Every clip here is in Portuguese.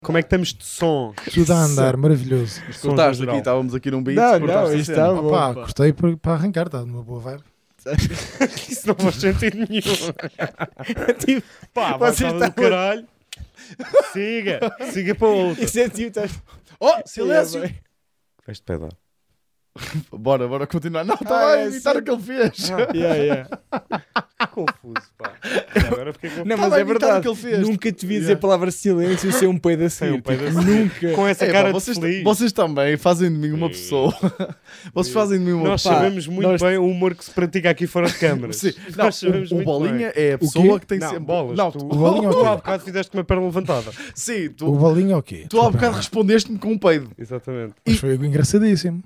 Como é que estamos de som? Tudo a andar, maravilhoso. Escutaste aqui, estávamos aqui num beat. Não, isto está bom. Opa, gostei para arrancar, está numa boa vibe. Isso não faz sentido nenhum. Tipo, Pá, vocês vai do caralho. Siga para o outro. Isso é tipo, estás... Oh, silêncio! Vais-te pedar. Bora continuar. Não, está a imitar o que ele fez. Confuso, pá. Agora fiquei confuso. Não, Estava mas a é imitar o verdade. que ele fez. Nunca te vi dizer a palavra silêncio sem um peido a seguir. Sem um peido a Tipo, seguir. nunca. Com essa É, cara pá, de vocês, feliz. vocês também fazem de mim uma pessoa. Vocês fazem de mim uma Nós pessoa. sabemos muito bem o humor que se pratica aqui fora de câmara. Sim. Não, Nós sabemos o muito Bolinha bem. é a pessoa que tem Não, sempre. bolas. Não, tu, tu, o Bolinha tu é o quê? há bocado fizeste uma perna levantada. sim, O tu, bolinho é o quê? tu há bocado respondeste-me com um peido. Exatamente. Mas foi algo engraçadíssimo.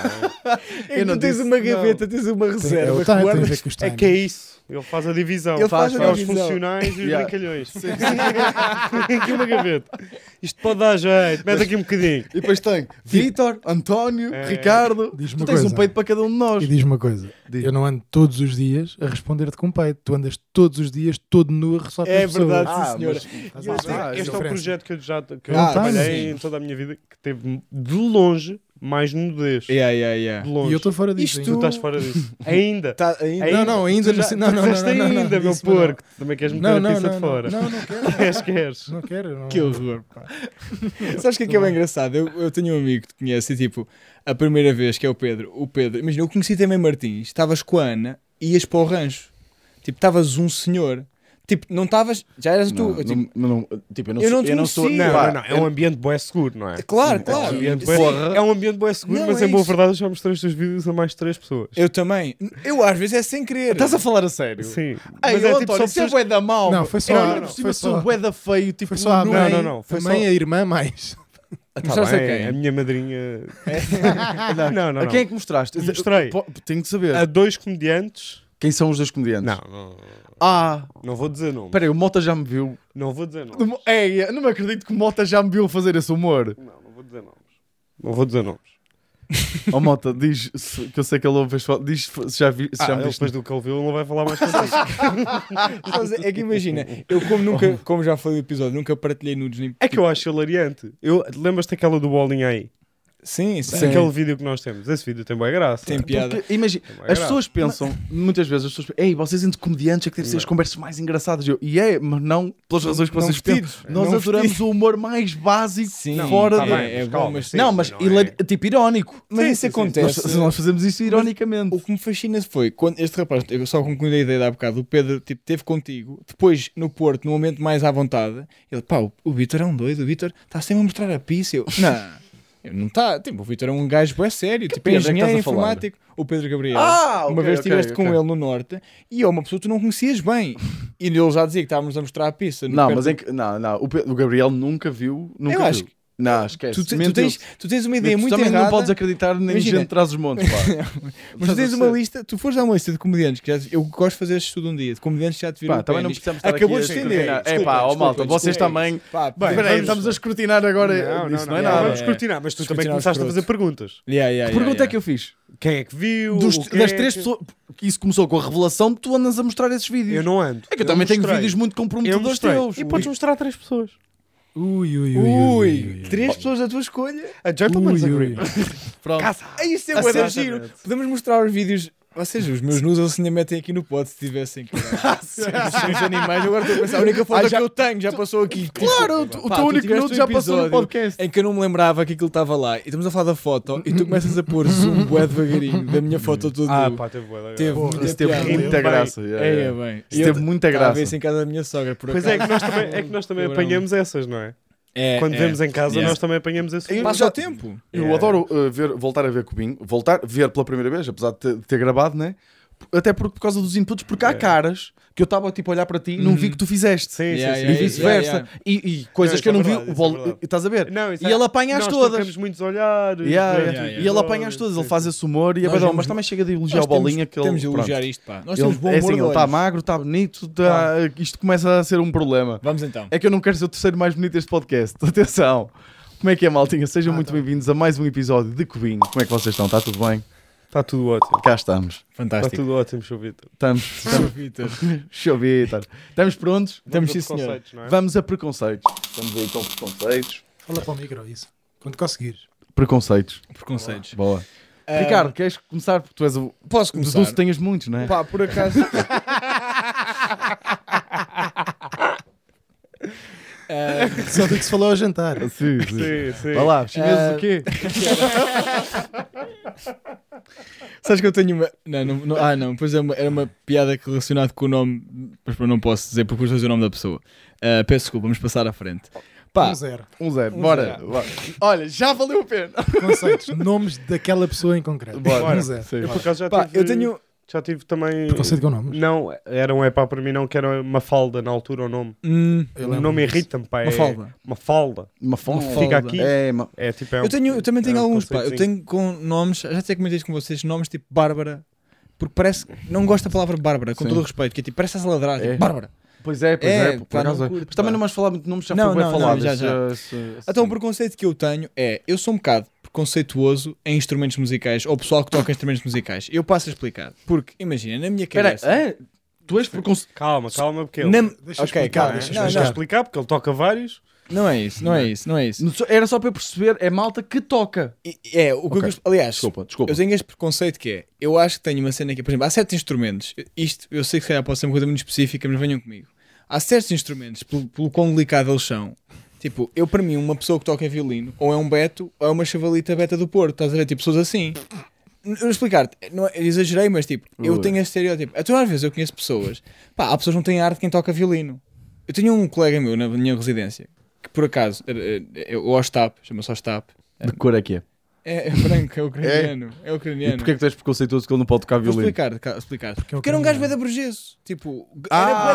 É Eu não que tu tens disse, uma não. gaveta, tens uma reserva. Eu que tenho a guardas- ver com os É que é isso. Ele faz a divisão. Ele faz a os divisão. funcionais e os Yeah. brincalhões. Tem aqui uma gaveta. Isto pode dar jeito. Mete aqui um bocadinho. E depois tem Vítor, António, É. Ricardo. Diz-me Tu uma tens coisa. um peito para cada um de nós. E diz-me uma coisa: Diz. eu não ando todos os dias a responder-te com peito. Tu andas todos os dias todo nu a ressaltar É as pessoas. verdade, sim, senhora. Faz Eu uma sei, diferença. Este é o projeto que eu já que eu Ah, trabalhei sim. em toda a minha vida que teve de longe mais nudez. Yeah. De E longe. eu estou fora disso. Isto Tu ainda. estás fora disso. Ainda. Tá ainda. Não, não, ainda Tu já- não. tu disseste ainda, meu disse-me não. porco. Também queres meter Não, a não, pizza não, de fora. não, não quero. Queres. Não quero. Não. Que horror, pá. Sabes o que é bem engraçado? Eu tenho um amigo que te conhece e tipo, a primeira vez que é o Pedro, imagina, eu conheci também Martins, estavas com a Ana e ias para o rancho. Tipo, estavas um senhor. Tipo, não estavas, já eras tu. Não, Tipo, tipo, eu não te eu não sou. conhecia. Pá, Não. É um ambiente bué seguro, não é? claro, É um claro. ambiente Sim. bué- é um ambiente bué seguro, Não, mas é em boa isso. verdade eu já mostrei os teus vídeos a mais de 3 pessoas. Eu também. Eu às vezes é sem querer. Estás a falar a sério? Sim. Ai, Mas é é tipo tipo só só isso é pessoas... bué da mal. Não, foi só- Eu não, ainda não, por cima foi sou só- bué da feio, tipo, Foi só a nu. mãe, não, foi a mãe, só- a irmã, mais. Mostraste a bem, quem? a minha madrinha... não. A quem é que mostraste? Mostrei. Tenho que saber. A 2 comediantes... Quem são os dois comediantes? Não vou dizer nomes. Espera aí, o Mota já me viu. Não vou dizer nomes. Ei, não me acredito que o Mota já me viu fazer esse humor. Não vou dizer nomes. Não vou dizer nomes. Ó Mota, diz, que eu sei que ele ouve as fotos, diz se já, se já me ele viste. depois do que ele viu, ele não vai falar mais contigo. Mas é que imagina, eu como já falei no episódio, nunca partilhei nudes nem... É que eu acho hilariante. Lembras-te aquela do bolinho aí? Sim, sim. Sim. Aquele vídeo que nós temos. Esse vídeo tem boa graça. Tem piada. Porque, imagina, Tem bué as graça. pessoas pensam, muitas vezes, as pessoas pensam, ei, vocês entre comediantes é que devem ser as Não. conversas mais engraçadas. E é, mas não pelas razões que Não vocês pensam. vestidos. Nós Não adoramos vestidos. o humor mais básico Sim, fora tá da... bem, é mas bom, calma, mas sim. Não, mas não tipo irónico. Mas Sim, isso sim, sim. acontece. Nós fazemos isso ironicamente. O que me fascina foi quando este rapaz, eu só concluí a ideia de há bocado, o Pedro tipo, teve contigo, depois no Porto, no momento mais à vontade, ele, pá, o Vítor é um doido, o Vítor está sempre a mostrar a pizza. Eu, não está, tipo, o Vítor é um gajo bem sério, tipo, Pedro é que engenheiro estás a falar? informático, o Pedro Gabriel. Ah, Uma ok, vez ok, estiveste ok. com ele no Norte e é uma pessoa que tu não conhecias bem. E ele já dizia que estávamos a mostrar a pizza. no Não, perto mas do- é que, não, o Gabriel nunca viu, nunca Eu viu. acho que- Não, esquece. Tu Mentiu. tens uma ideia Tu muito também errada. não podes acreditar nem Imagina. gente traz os montes, pá. Mas tu tens uma lista, tu fores dar uma lista de comediantes, que eu gosto de fazer este estudo um dia, de comediantes que já te viram Pá, o também não pênis. precisamos estar Acabou aqui de a estender. escrutinar. É Desculpa, pá, ó desculpa, malta, vocês desculpa. também... Pá, Bem, Espera aí, vamos- estamos a escrutinar agora Não, isso, não, não é vamos nada. escrutinar, mas tu também Escrutinar os começaste a fazer produtos. perguntas. Que pergunta é que eu fiz? Quem é que viu? Das O que é três que- pessoas... que Isso começou com a revelação, tu andas a mostrar esses vídeos. Eu não ando. É que eu também tenho mostrei. vídeos muito Eu comprometedores mostrei. teus. E podes mostrar a 3 pessoas. Ui. 3 pessoas da tua escolha. A Gentleman's Ui, Agreement. Pronto. É isso, é A bué da sério? giro. Podemos mostrar os vídeos. Vocês, os meus nus, eles se ainda metem aqui no pod se tivessem. Os animais, agora estou a pensar. A única foto que eu tenho já passou aqui. Claro, o Pá, teu tu único tiveste minuto um já passou no episódio podcast. em que eu não me lembrava que aquilo estava lá. E estamos a falar da foto e tu começas a pôr zoom bué devagarinho da minha foto toda. Pá, teve boa. Teve Porra, muita Isso teve piada. muita graça. É, bem. Isso teve muita Estava a ver graça. isso em casa da minha sogra, por Pois acaso. é que nós também Eu apanhamos essas, não é? Quando vemos em casa, Yeah. nós também apanhamos esse. Passa o tempo. Eu adoro voltar a ver Cubinho, ver pela primeira vez, apesar de ter gravado, né? Até por causa dos inputs, porque há caras que eu estava tipo a olhar para ti e não vi que tu fizeste. Sim, Yeah, sim, yeah, sim. E vice-versa. yeah. E coisas Não, que eu não isso é vi. verdade, isso é verdade. Estás a ver? Não, isso E ele apanha-as nós todas. trocamos muitos olhares. E ele apanha-as todas. Ele faz esse humor e é Nós badão, temos- mas também chega de elogiar Nós o Bolinha. Que temos de ele, elogiar pronto. isto, pá. Nós temos bom É humor assim, de ele está olhos. magro, está bonito, isto começa a ser um problema. Vamos então. É que eu não quero ser o terceiro mais bonito deste podcast. Atenção. Como é que é, maltinha? Sejam muito bem-vindos a mais um episódio de Cubinho. Como é que vocês estão? Está tudo bem? Está tudo ótimo. Cá estamos. Está Fantástico. tudo ótimo, Sr. Vitor. Estamos. Vitor. Show, Vitor. Estamos prontos? Estamos, Vamos sim, a senhor. preconceitos, não é? Vamos a preconceitos. Estamos aí com preconceitos. Fala para o micro, isso. Quando conseguires. Preconceitos. Preconceitos. Boa. Ah, Ricardo, queres começar? Porque tu és o. posso Dos começar? 12 tenhas muitos, não é? Pá, por acaso. Só do que se falou ao jantar. Sim, sim. Sim, sim. Vai lá, chineses o quê? Sabes que eu tenho uma. Não, pois era uma piada relacionada com o nome, mas não posso dizer porque depois o nome da pessoa. Peço desculpa, vamos passar à frente. Pá, 1-0. 1-0. Bora. Bora. Olha, já valeu a pena. Conceitos, nomes daquela pessoa em concreto. Bora. 1-0. Sim. Eu por acaso já pá, tive, eu tenho. já tive também. Preconceito com nomes. Não, era um epá para mim, não, que era uma falda na altura o nome. Eu O lembro nome disso. irrita-me, pá. Uma falda. Uma falda. Uma fonte. Fica aqui. É, É tipo. Eu também tenho é um alguns, pá. Eu conceitozinho. tenho com nomes, já até comentei isto com vocês, nomes tipo Bárbara. Porque parece. Não gosto da palavra Bárbara, com Sim. todo o respeito, que é tipo, parece a ladrar, É. tipo, Bárbara. Pois é, por pá, acaso não é. curto, Mas também pá. não vamos falar muito de nomes, já Não, foi bem não, falado. não, já. Então o preconceito que eu tenho é, eu sou um bocado preconceituoso em instrumentos musicais, ou pessoal que toca instrumentos musicais. Eu passo a explicar. Porque, imagina, na minha Espera, cabeça... tu és preconceito. Calma, porque ele. Na... Deixa Ok, explicar, calma. deixa Não, Deixa eu não, explicar, porque ele toca vários. não é isso, não é isso, não é isso. Era só para eu perceber, é malta que toca. É, o que Ok. aliás, Desculpa. eu tenho este preconceito que é, eu acho que tenho uma cena aqui, por exemplo, há certos instrumentos, isto eu sei que se calhar pode ser uma coisa muito específica, mas venham comigo. Há certos instrumentos, pelo quão delicado eles são, tipo, eu para mim, uma pessoa que toca violino, ou é um Beto, ou é uma chavalita Beta do Porto, estás a ver, tipo, pessoas assim. Eu vou explicar-te, não, eu exagerei, mas tipo, eu Ui. tenho este estereótipo. Então às vezes eu conheço pessoas, pá, há pessoas que não têm arte quem toca violino. Eu tinha um colega meu na minha residência, que por acaso, o Ostap, chama-se Ostap, De que cor é que é? é branco, é ucraniano, é E ucraniano. porquê é que tu és preconceituoso que ele não pode tocar Vou violino? explicar. Porque é Porque era um gajo ucraniano. bué da burgueso. Tipo, era bué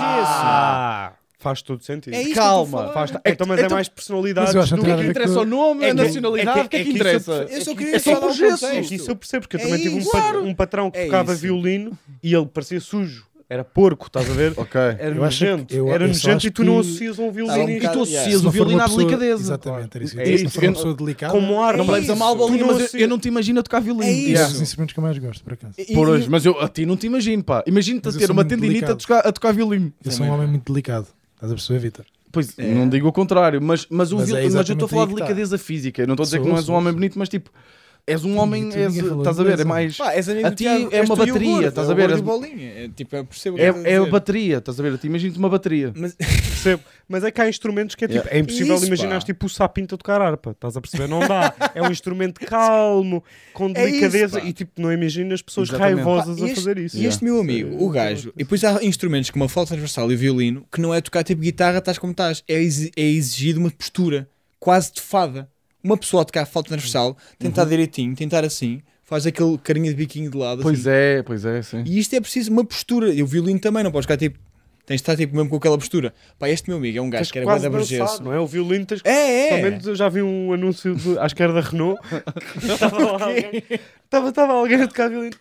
da burgueso. Faz todo sentido. É isso Calma, que eu estou a falar. Então, mas é mais personalidades Mas eu acho do que O que não é tem que nada a ver interessa? com- O nome, É a que- nacionalidade? é O que é que que isso interessa? Eu só queria É só falar um burgueso. É contexto. que isso eu percebo, porque eu É também tive isso. um patrão que É tocava isso. violino e ele parecia sujo. Era porco, estás a ver? Ok. Era Eu acho que- nojento. eu Era só nojento acho e tu não que- associas um Ah, violino um E tu bocado, associas Se o não for violino uma à pessoa- delicadeza. Exatamente, era isso. É Se não isso. for uma pessoa delicada, como arte. Não me leves a mal, Tu bolinha, não mas associa- eu não te imagino a tocar violino. É isso. é Yeah. um dos instrumentos que eu mais gosto, por acaso. Por hoje, mas eu a ti não te imagino, pá. Imagina-te a Mas eu ter sou uma muito tendinite delicado. a tocar violino. Eu sou um homem muito delicado. Estás a perceber, Vitor? Pois, não digo o contrário, mas eu Mas é estou a exatamente falar aí de que tá. delicadeza física. Eu não estou a dizer que Sou, não és um sou, homem sou. bonito, mas tipo, és um homem, Bonito, ninguém falou estás a ver? É disso. mais. Pá, és amigo A do ti Tiago, é és uma tu e o bateria, gordo, estás é a o ver? gordo e És- bolinha. É, tipo, eu percebo o que estás a É a dizer. bateria, estás a ver? Te imagino-te uma bateria. Mas, Percebo. Mas é que há instrumentos que é tipo, é impossível Isso, imaginar pá. tipo o sapinto a tocar harpa, estás a perceber? Não dá. É um instrumento calmo, com É isso, delicadeza pá. e tipo, não imaginas pessoas Exatamente. raivosas Pá, a fazer isso. E este meu amigo, o gajo, e depois há instrumentos como a flauta transversal e o violino, que não é tocar tipo guitarra, estás como estás. É exigido uma postura quase de fada. Uma pessoa a tocar a flauta transversal, tentar direitinho, tentar assim, faz aquele carinha de biquinho de lado. assim. Pois é, sim. E isto é preciso uma postura. E o violino também, não podes ficar tipo. Tens de estar tipo mesmo com aquela postura. Pá, este meu amigo é um gajo Tens que era quase guarda dançar, burgueso. não é? O violino tens que... É, Pelo é. menos eu já vi um anúncio, acho que era da Renault. Estava lá alguém, estava alguém a tocar violino.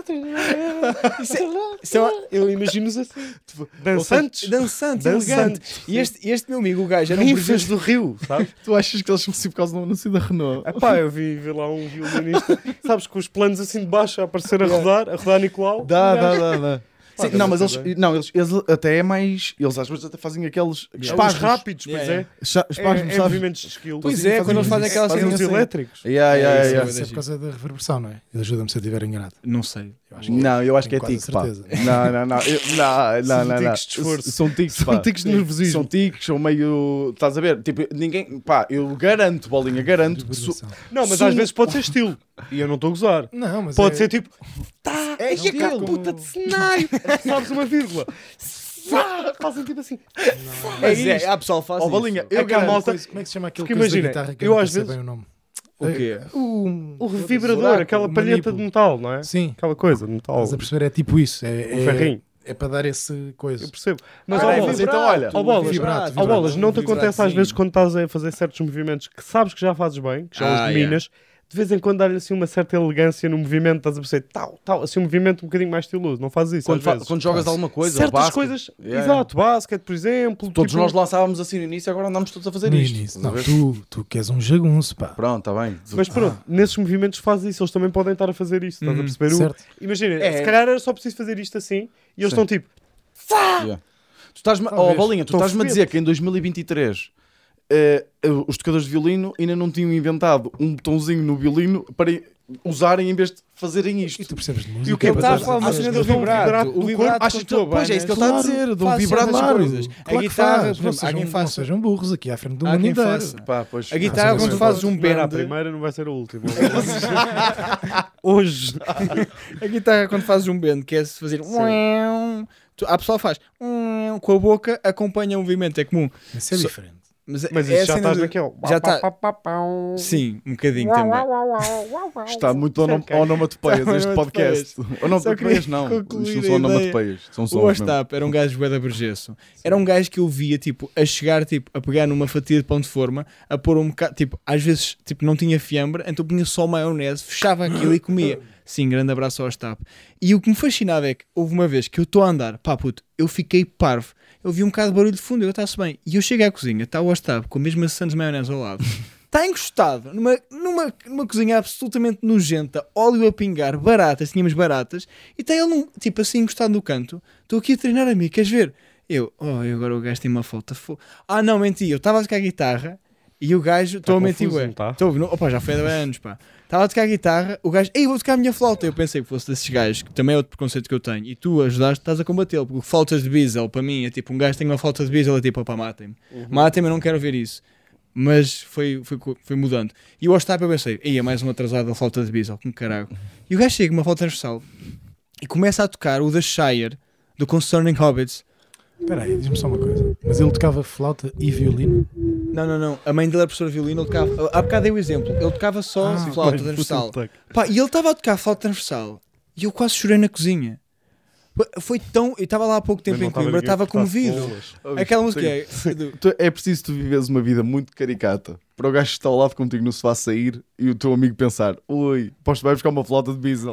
Isso é Eu imagino-os assim. Dançantes. dançante, Dançante. elegante. E este meu amigo, o gajo, era um Ninfas burguês. do Rio, sabes? Tu achas que eles são por causa do anúncio da Renault? Epá, eu vi lá um violinista, sabes, com os planos assim de baixo a aparecer a rodar Nicolau. Dá. Sim, Pá, não, mas deve eles até é mais. Eles às vezes até fazem aqueles Espasmos espasmos rápidos, pois Yeah, é. yeah. Espasmos, É sabes? movimentos de skill. Pois é, quando eles fazem aquela Fazem cena os assim. elétricos. Yeah. É isso, Isso é por causa da reverberação, não é? Ele ajuda-me se eu estiver enganado. Não sei. Eu acho que Não, eu acho que é Tenho tique, quase pá. certeza. Não. tiques de esforço. São tiques, São pá. tiques de nervosismo. São tiques, são meio. Estás a ver? Tipo, ninguém. Pá, eu garanto, bolinha, garanto que. reverberação. Não, mas Sim. às vezes pode ser estilo. E eu não estou a gozar. Não, mas Pode é... ser tipo, tá, É é que estilo. puta de cenário. Sabes uma vírgula. Fazem tipo assim. Mas isto. há pessoal que faz Ó, isso. bolinha, É eu que a garanto. malta- Como é que se chama aquele Porque coisa da imagina, guitarra que eu eu não às sei vezes- bem o nome? O quê? O vibrador, buraco, aquela o palheta de manípulo. metal, não é? Sim, Aquela coisa de metal. estás a perceber? É tipo isso. Um ferrinho. É para dar esse coisa. Eu percebo. Mas Ah, ó é, bolas, mas então olha. ó bolas, Vibrato, ó bolas, não te Vibrato, acontece às sim. vezes quando estás a fazer certos movimentos que sabes que já fazes bem, que já os Ah, dominas, de vez em quando dá-lhe assim uma certa elegância no movimento, estás a perceber, tal, assim um movimento um bocadinho mais estiloso, não fazes isso às vezes. Quando jogas alguma coisa, Certas basquete. coisas, Yeah. exato, basquete, por exemplo. Todos tipo, nós lançávamos assim no início, agora andamos todos a fazer No isto. início. Estás a Não, ver? tu que és um jagunço, pá. Pronto, está bem. Mas pronto, nesses movimentos fazes isso, eles também podem estar a fazer isso, estás a perceber? Certo. Imagina, É. se calhar era só preciso fazer isto assim e eles Sim. estão tipo, Yeah. Tu estás-me, Talvez. oh, bolinha, tu Estou estás-me a a dizer que em 2023 os tocadores de violino ainda não tinham inventado um botãozinho no violino para usarem em vez de fazerem isto. E tu percebes de música. E o que é Ele que está a estás falar a uma dizer? cena do Achas que eu vou vibrato. vibrar O vibrato Achas que contou pois é isso que ele está a dizer, de um faz vibrato certas claro. coisas. A Claro que guitarra, faz. por exemplo, há quem Não faça. sejam burros aqui à frente do Há mundo quem inteiro. faça. Pá, pois, A guitarra, Não, quando não, fazes um Não era a bend, primeira, não vai ser a última. Hoje. a guitarra, quando fazes um bend, que é se fazer. A pessoa faz com a boca, acompanha o movimento, é comum. Isso é Só- diferente. Mas é isso a já cena estás de- naquele. Já está. Sim, um bocadinho também. Está muito onomatopeias este podcast. Onomatopeias não. concluir Isto não a são ideia. onomatopeias. São O sons mesmo. Ostap era um gajo bué da Bergesso. Era um gajo que eu via, tipo, a chegar, tipo, a pegar numa fatia de pão de forma, a pôr um bocado, tipo, às vezes, tipo, não tinha fiambre, então punha só maionese, fechava aquilo e comia. Sim, grande abraço ao Ostap. E o que me fascinava é que houve uma vez que eu estou a andar, pá puto, eu fiquei parvo. Eu vi um bocado de barulho de fundo, eu está-se bem. E eu cheguei à cozinha, está o Ostap com a mesma maçã de maionese ao lado. Está encostado numa cozinha absolutamente nojenta, óleo a pingar, baratas, tínhamos baratas, e está ele, tipo assim, encostado no canto. Estou aqui a treinar a mim, queres ver? Eu agora o gajo tem uma falta. Ah, não, menti, eu estava a tocar a guitarra e o gajo, estou a mentir, confuso, ué. não tá? Opa, já foi há anos, pá. Estava a tocar a guitarra, o gajo, ei, vou tocar a minha flauta. Eu pensei que fosse desses gajos, que também é outro preconceito que eu tenho. E tu ajudaste, estás a combatê-lo. Porque flautas de Beazel, para mim, é tipo, um gajo tem uma flauta de Beazel, é tipo, opá, matem-me. Matem-me, eu não quero ver isso. Mas foi mudando. E o Ostap eu pensei, ei, é mais um atrasado da flauta de Beazel, como caralho. E o gajo chega, uma flauta transversal, e começa a tocar o da Shire, do Concerning Hobbits. Espera aí, diz-me só uma coisa. Mas ele tocava flauta e violino? Não. A mãe dele era professora de violino, ele tocava. Há bocado dei o exemplo. Ele tocava só flauta transversal. Pá, e ele estava a tocar flauta transversal e eu quase chorei na cozinha. Foi tão. Eu estava lá há pouco tempo em Coimbra, estava comovido. Aquela música é. É preciso tu viveres uma vida muito caricata para o gajo que está ao lado contigo no sofá sair e o teu amigo pensar: ui, posso vai buscar uma flauta de Beazel.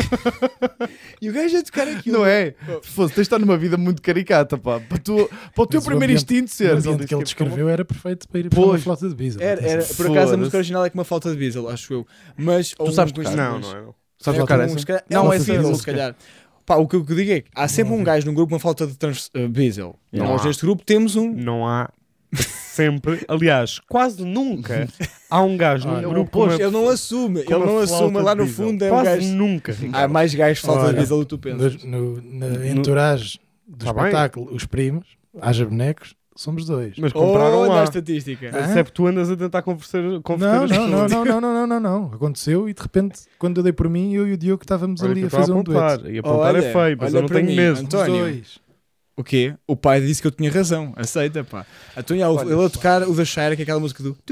E o gajo a tocar aquilo. Não é? Tens de estar numa vida muito caricata, pá. Para o teu Mas o primeiro ambiente- instinto ser. O ambiente que ele descreveu era perfeito para ir para uma Pois. flauta de Beazel. Era, Atenção. por acaso a Foda-se. música original é com uma flauta de Beazel, acho eu. Mas. Tu sabes tocar? Não, não é. Não. Sabes É, tocar um, essa? se calhar- Não, não, é é essa Beazel, se música. calhar. Pá, o que eu digo é que há sempre um gajo num grupo com uma flauta de Beazel. Não Nós há. neste grupo temos um. Não há sempre, aliás, quase nunca há um gajo num Olha, grupo Pois, com uma- ele não assume, com ele uma não flauta assume, lá de no Beazel. fundo é um Quase gajo. nunca. Há mais gajos de flauta de Olha, Beazel do que tu pensas. Na entourage do Tá bem. espetáculo, os primos, haja bonecos, somos dois. Mas compraram Olha lá. a estatística. Ah. Se é porque tu andas a tentar converter Não, as pessoas. não. Aconteceu e de repente, quando eu dei por mim, eu e o Diogo estávamos Olha ali que eu a estou fazer um apontar. dueto. E apontar Olha, é feio, mas olha eu não para tenho mim, medo. Os António. dois. O quê? O pai disse que eu tinha razão. Aceita, pá. Então, ele a tocar o da Shire, que é aquela música do.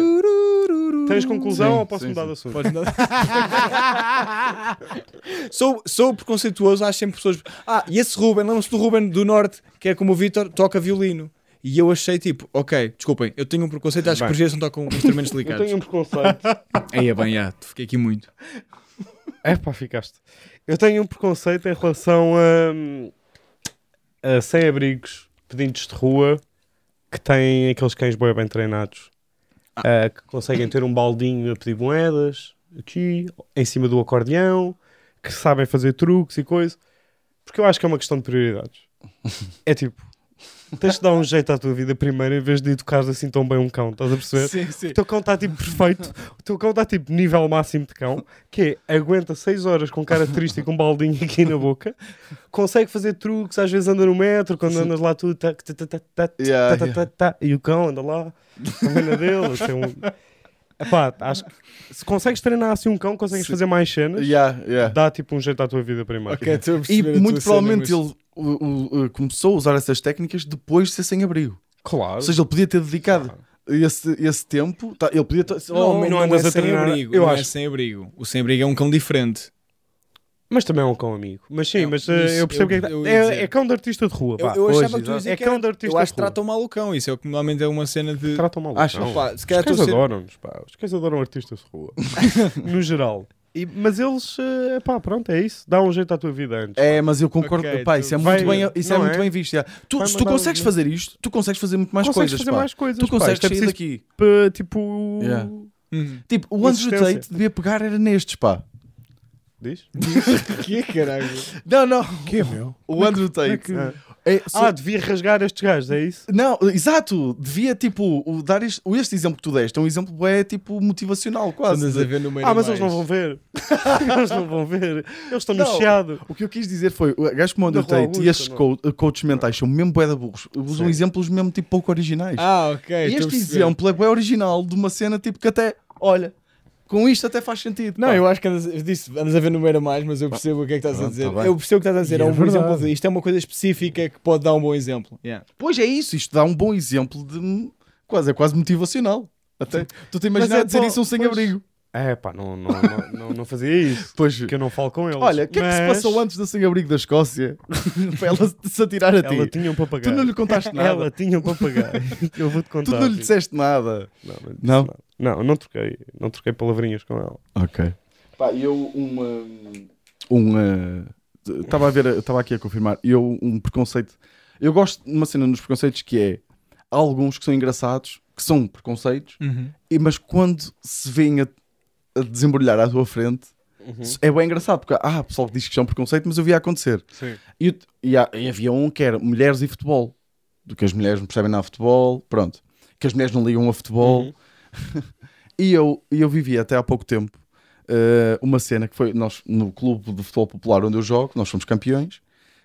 Tens conclusão Sim, ou posso sim, mudar sim. de assunto? Podes dar. Sou preconceituoso, acho sempre pessoas. E esse Ruben, lembram-se do Ruben do Norte, que é como o Vitor, toca violino. E eu achei tipo, ok, desculpem, eu tenho um preconceito, acho que Bem. portugueses não tocam instrumentos Eu delicados. tenho um preconceito. Aí é bem, fiquei aqui muito. Ficaste. Eu tenho um preconceito em relação a sem-abrigos, pedintes de rua, que têm aqueles cães bem treinados, que conseguem ter um baldinho a pedir moedas, aqui, em cima do acordeão, que sabem fazer truques e coisa. Porque eu acho que é uma questão de prioridades. É tipo, tens de dar um jeito à tua vida primeiro, em vez de educares assim tão bem um cão, estás a perceber? Sim, sim. O teu cão está tipo perfeito, o teu cão está tipo nível máximo de cão, que é, aguenta 6 horas com cara triste e com um baldinho aqui na boca, consegue fazer truques, às vezes anda no metro, quando andas lá tudo, e o cão anda lá, também na dele, assim, acho que se consegues treinar assim um cão, consegues fazer mais cenas, dá tipo um jeito à tua vida primeiro. Ok, estou a E perceber a muito tua cena, provavelmente mas- ele começou a usar essas técnicas depois de ser sem abrigo. Claro. Ou seja, ele podia ter dedicado esse tempo. Ele podia ter. não andas a sem treinar, abrigo. eu Não acho. é sem abrigo. O sem abrigo é um cão diferente. Mas também é um cão amigo. Mas sim, É, mas isso eu percebo eu- que eu ia é, dizer. é cão de artista de rua. Eu Vá. achava Pois, que tu exato. dizia É que cão era- de artista eu acho que de rua. tratam mal o cão. Isso é o que normalmente é uma cena de. Tratam mal. Achas? Não. Pá, se Os calhar cães estou a ser- adoram-nos, pá. Os cães adoram artistas de rua. No geral. Mas eles, pronto, é isso. Dá um jeito à tua vida antes. É, mas eu concordo. Ok, Pá, isso é vai- muito bem, isso é não muito é? bem visto. Já. Vai Se tu mandar consegues os- fazer isto, tu consegues fazer muito mais Consegues coisas. fazer Pá. mais coisas. Tu pá. consegues Isto é sair preciso, daqui. tipo... Yeah. Uhum. Tipo, o Andrew Consistência. Tate devia pegar era nestes, pá. Diz? Que caralho? Não. Que é meu? O Andrew Como é Tate. que- Devia rasgar estes gajos, é isso? Não, exato, devia tipo dar este exemplo que tu deste, é um exemplo tipo motivacional quase. Andas a ver no meio Mas eles não vão ver. Eles não vão ver. Eles estão no chiado. O que eu quis dizer foi, o gajo como o Da Rua Undertate e estes Augusta, coaches mentais são mesmo bué da burros, usam Sim. exemplos mesmo tipo pouco originais. Ok. E estou a este perceber. exemplo é bué original de uma cena tipo que até, olha, com isto até faz sentido. Não, pá. eu acho que andas a ver no meio a mais, mas eu percebo o que é que estás a Pronto, dizer. tá bem. Eu percebo o que estás a dizer. E É é um bom exemplo verdade. de isto é uma coisa específica que pode dar um bom exemplo. Yeah. Pois é isso, isto dá um bom exemplo de é quase motivacional. Até tu te imaginas Mas é dizer bom, isso a um sem-abrigo. Não fazia isso. Pois, Porque eu não falo com eles. olha, o que é que se Mas passou antes da sem-abrigo da Escócia para ela se atirar a ti? Ela tinha um Tu papagaio. não lhe contaste nada. Ela tinha um papagaio. Eu vou-te contar. Tu não lhe filho. disseste nada. Não, não, lhe disse Não? nada. Não troquei. Não troquei palavrinhas com ela. Ok. Pá, eu estava aqui a confirmar, um preconceito, eu gosto de uma cena nos preconceitos que é, há alguns que são engraçados, que são preconceitos, mas quando se vêm a desembrulhar à tua frente, é bem engraçado, porque há pessoal que diz que são preconceito, mas eu via acontecer. Sim. E havia um que era mulheres e futebol, do que as mulheres não percebem nada de futebol, pronto, que as mulheres não ligam a futebol. E eu vivia até há pouco tempo uma cena que foi nós no clube de futebol popular onde eu jogo, nós somos campeões.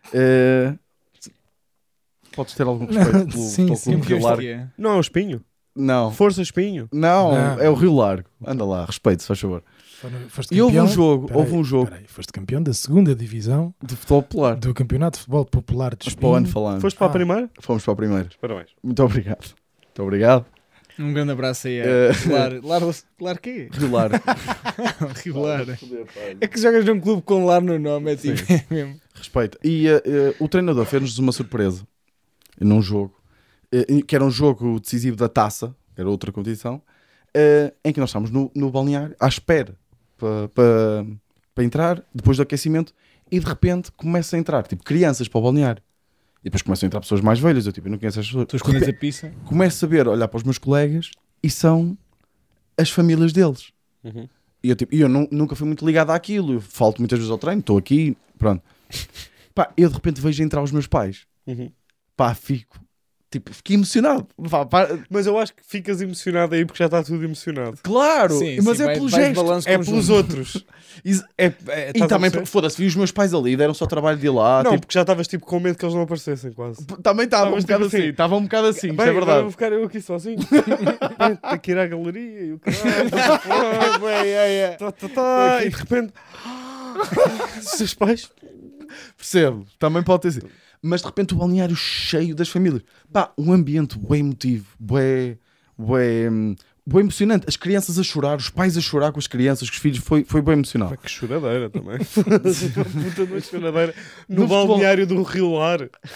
Podes ter algum respeito pelo Sim, futebol sim. clube Rio Largo? é. Não é o espinho. Não, Força espinho. não, Não. é o Rio Largo. Anda lá, respeito, se faz favor. Foste E houve um campeão- jogo, Peraí, foste campeão da segunda divisão de futebol popular. do Campeonato de Futebol Popular de Mas para o ano Espinho. falando. Foste para a Ah. primeira? Fomos para o primeiro. Parabéns. Muito obrigado. Muito obrigado. Um grande abraço aí. Lar quê? Rio Largo. Lar. É que jogas num clube com lar no nome, é tipo, é mesmo. Respeito. E o treinador fez-nos uma surpresa num jogo, que era um jogo decisivo da taça, era outra competição, em que nós estávamos no balneário à espera para entrar, depois do aquecimento, e de repente começa a entrar tipo crianças para o balneário. E depois começam a entrar pessoas mais velhas. Eu não conheço as pessoas. Tu escondes a pizza? Começo a ver, olhar para os meus colegas e são as famílias deles. Uhum. E eu nunca fui muito ligado àquilo. Eu falto muitas vezes ao treino, estou aqui, pronto. Pá, eu de repente vejo entrar os meus pais. Uhum. Pá, fiquei emocionado. Pá, Mas eu acho que ficas emocionado aí porque já está tudo emocionado. claro, Sim, mas sim, é vai- pelo vais de gesto. balanço É conjunto. pelos outros. E Estás a também, perceber? foda-se, vi os meus pais ali, deram só trabalho de ir lá. Não, tipo, porque já estavas tipo com medo que eles não aparecessem quase. também estava um Estavas bocado tipo assim. assim. Estava um bocado assim, Bem, isso é agora verdade. vou ficar eu aqui sozinho. Bem, tenho que ir à galeria e o caralho. E de repente... Os seus pais... Percebo, também pode ter sido. Mas de repente o balneário cheio das famílias. Pá, um ambiente bem emotivo, bem emocionante. As crianças a chorar, os pais a chorar com as crianças, com os filhos, foi bem emocional. Que choradeira também. Puta de uma choradeira no No futebol. balneário do Rio Lar.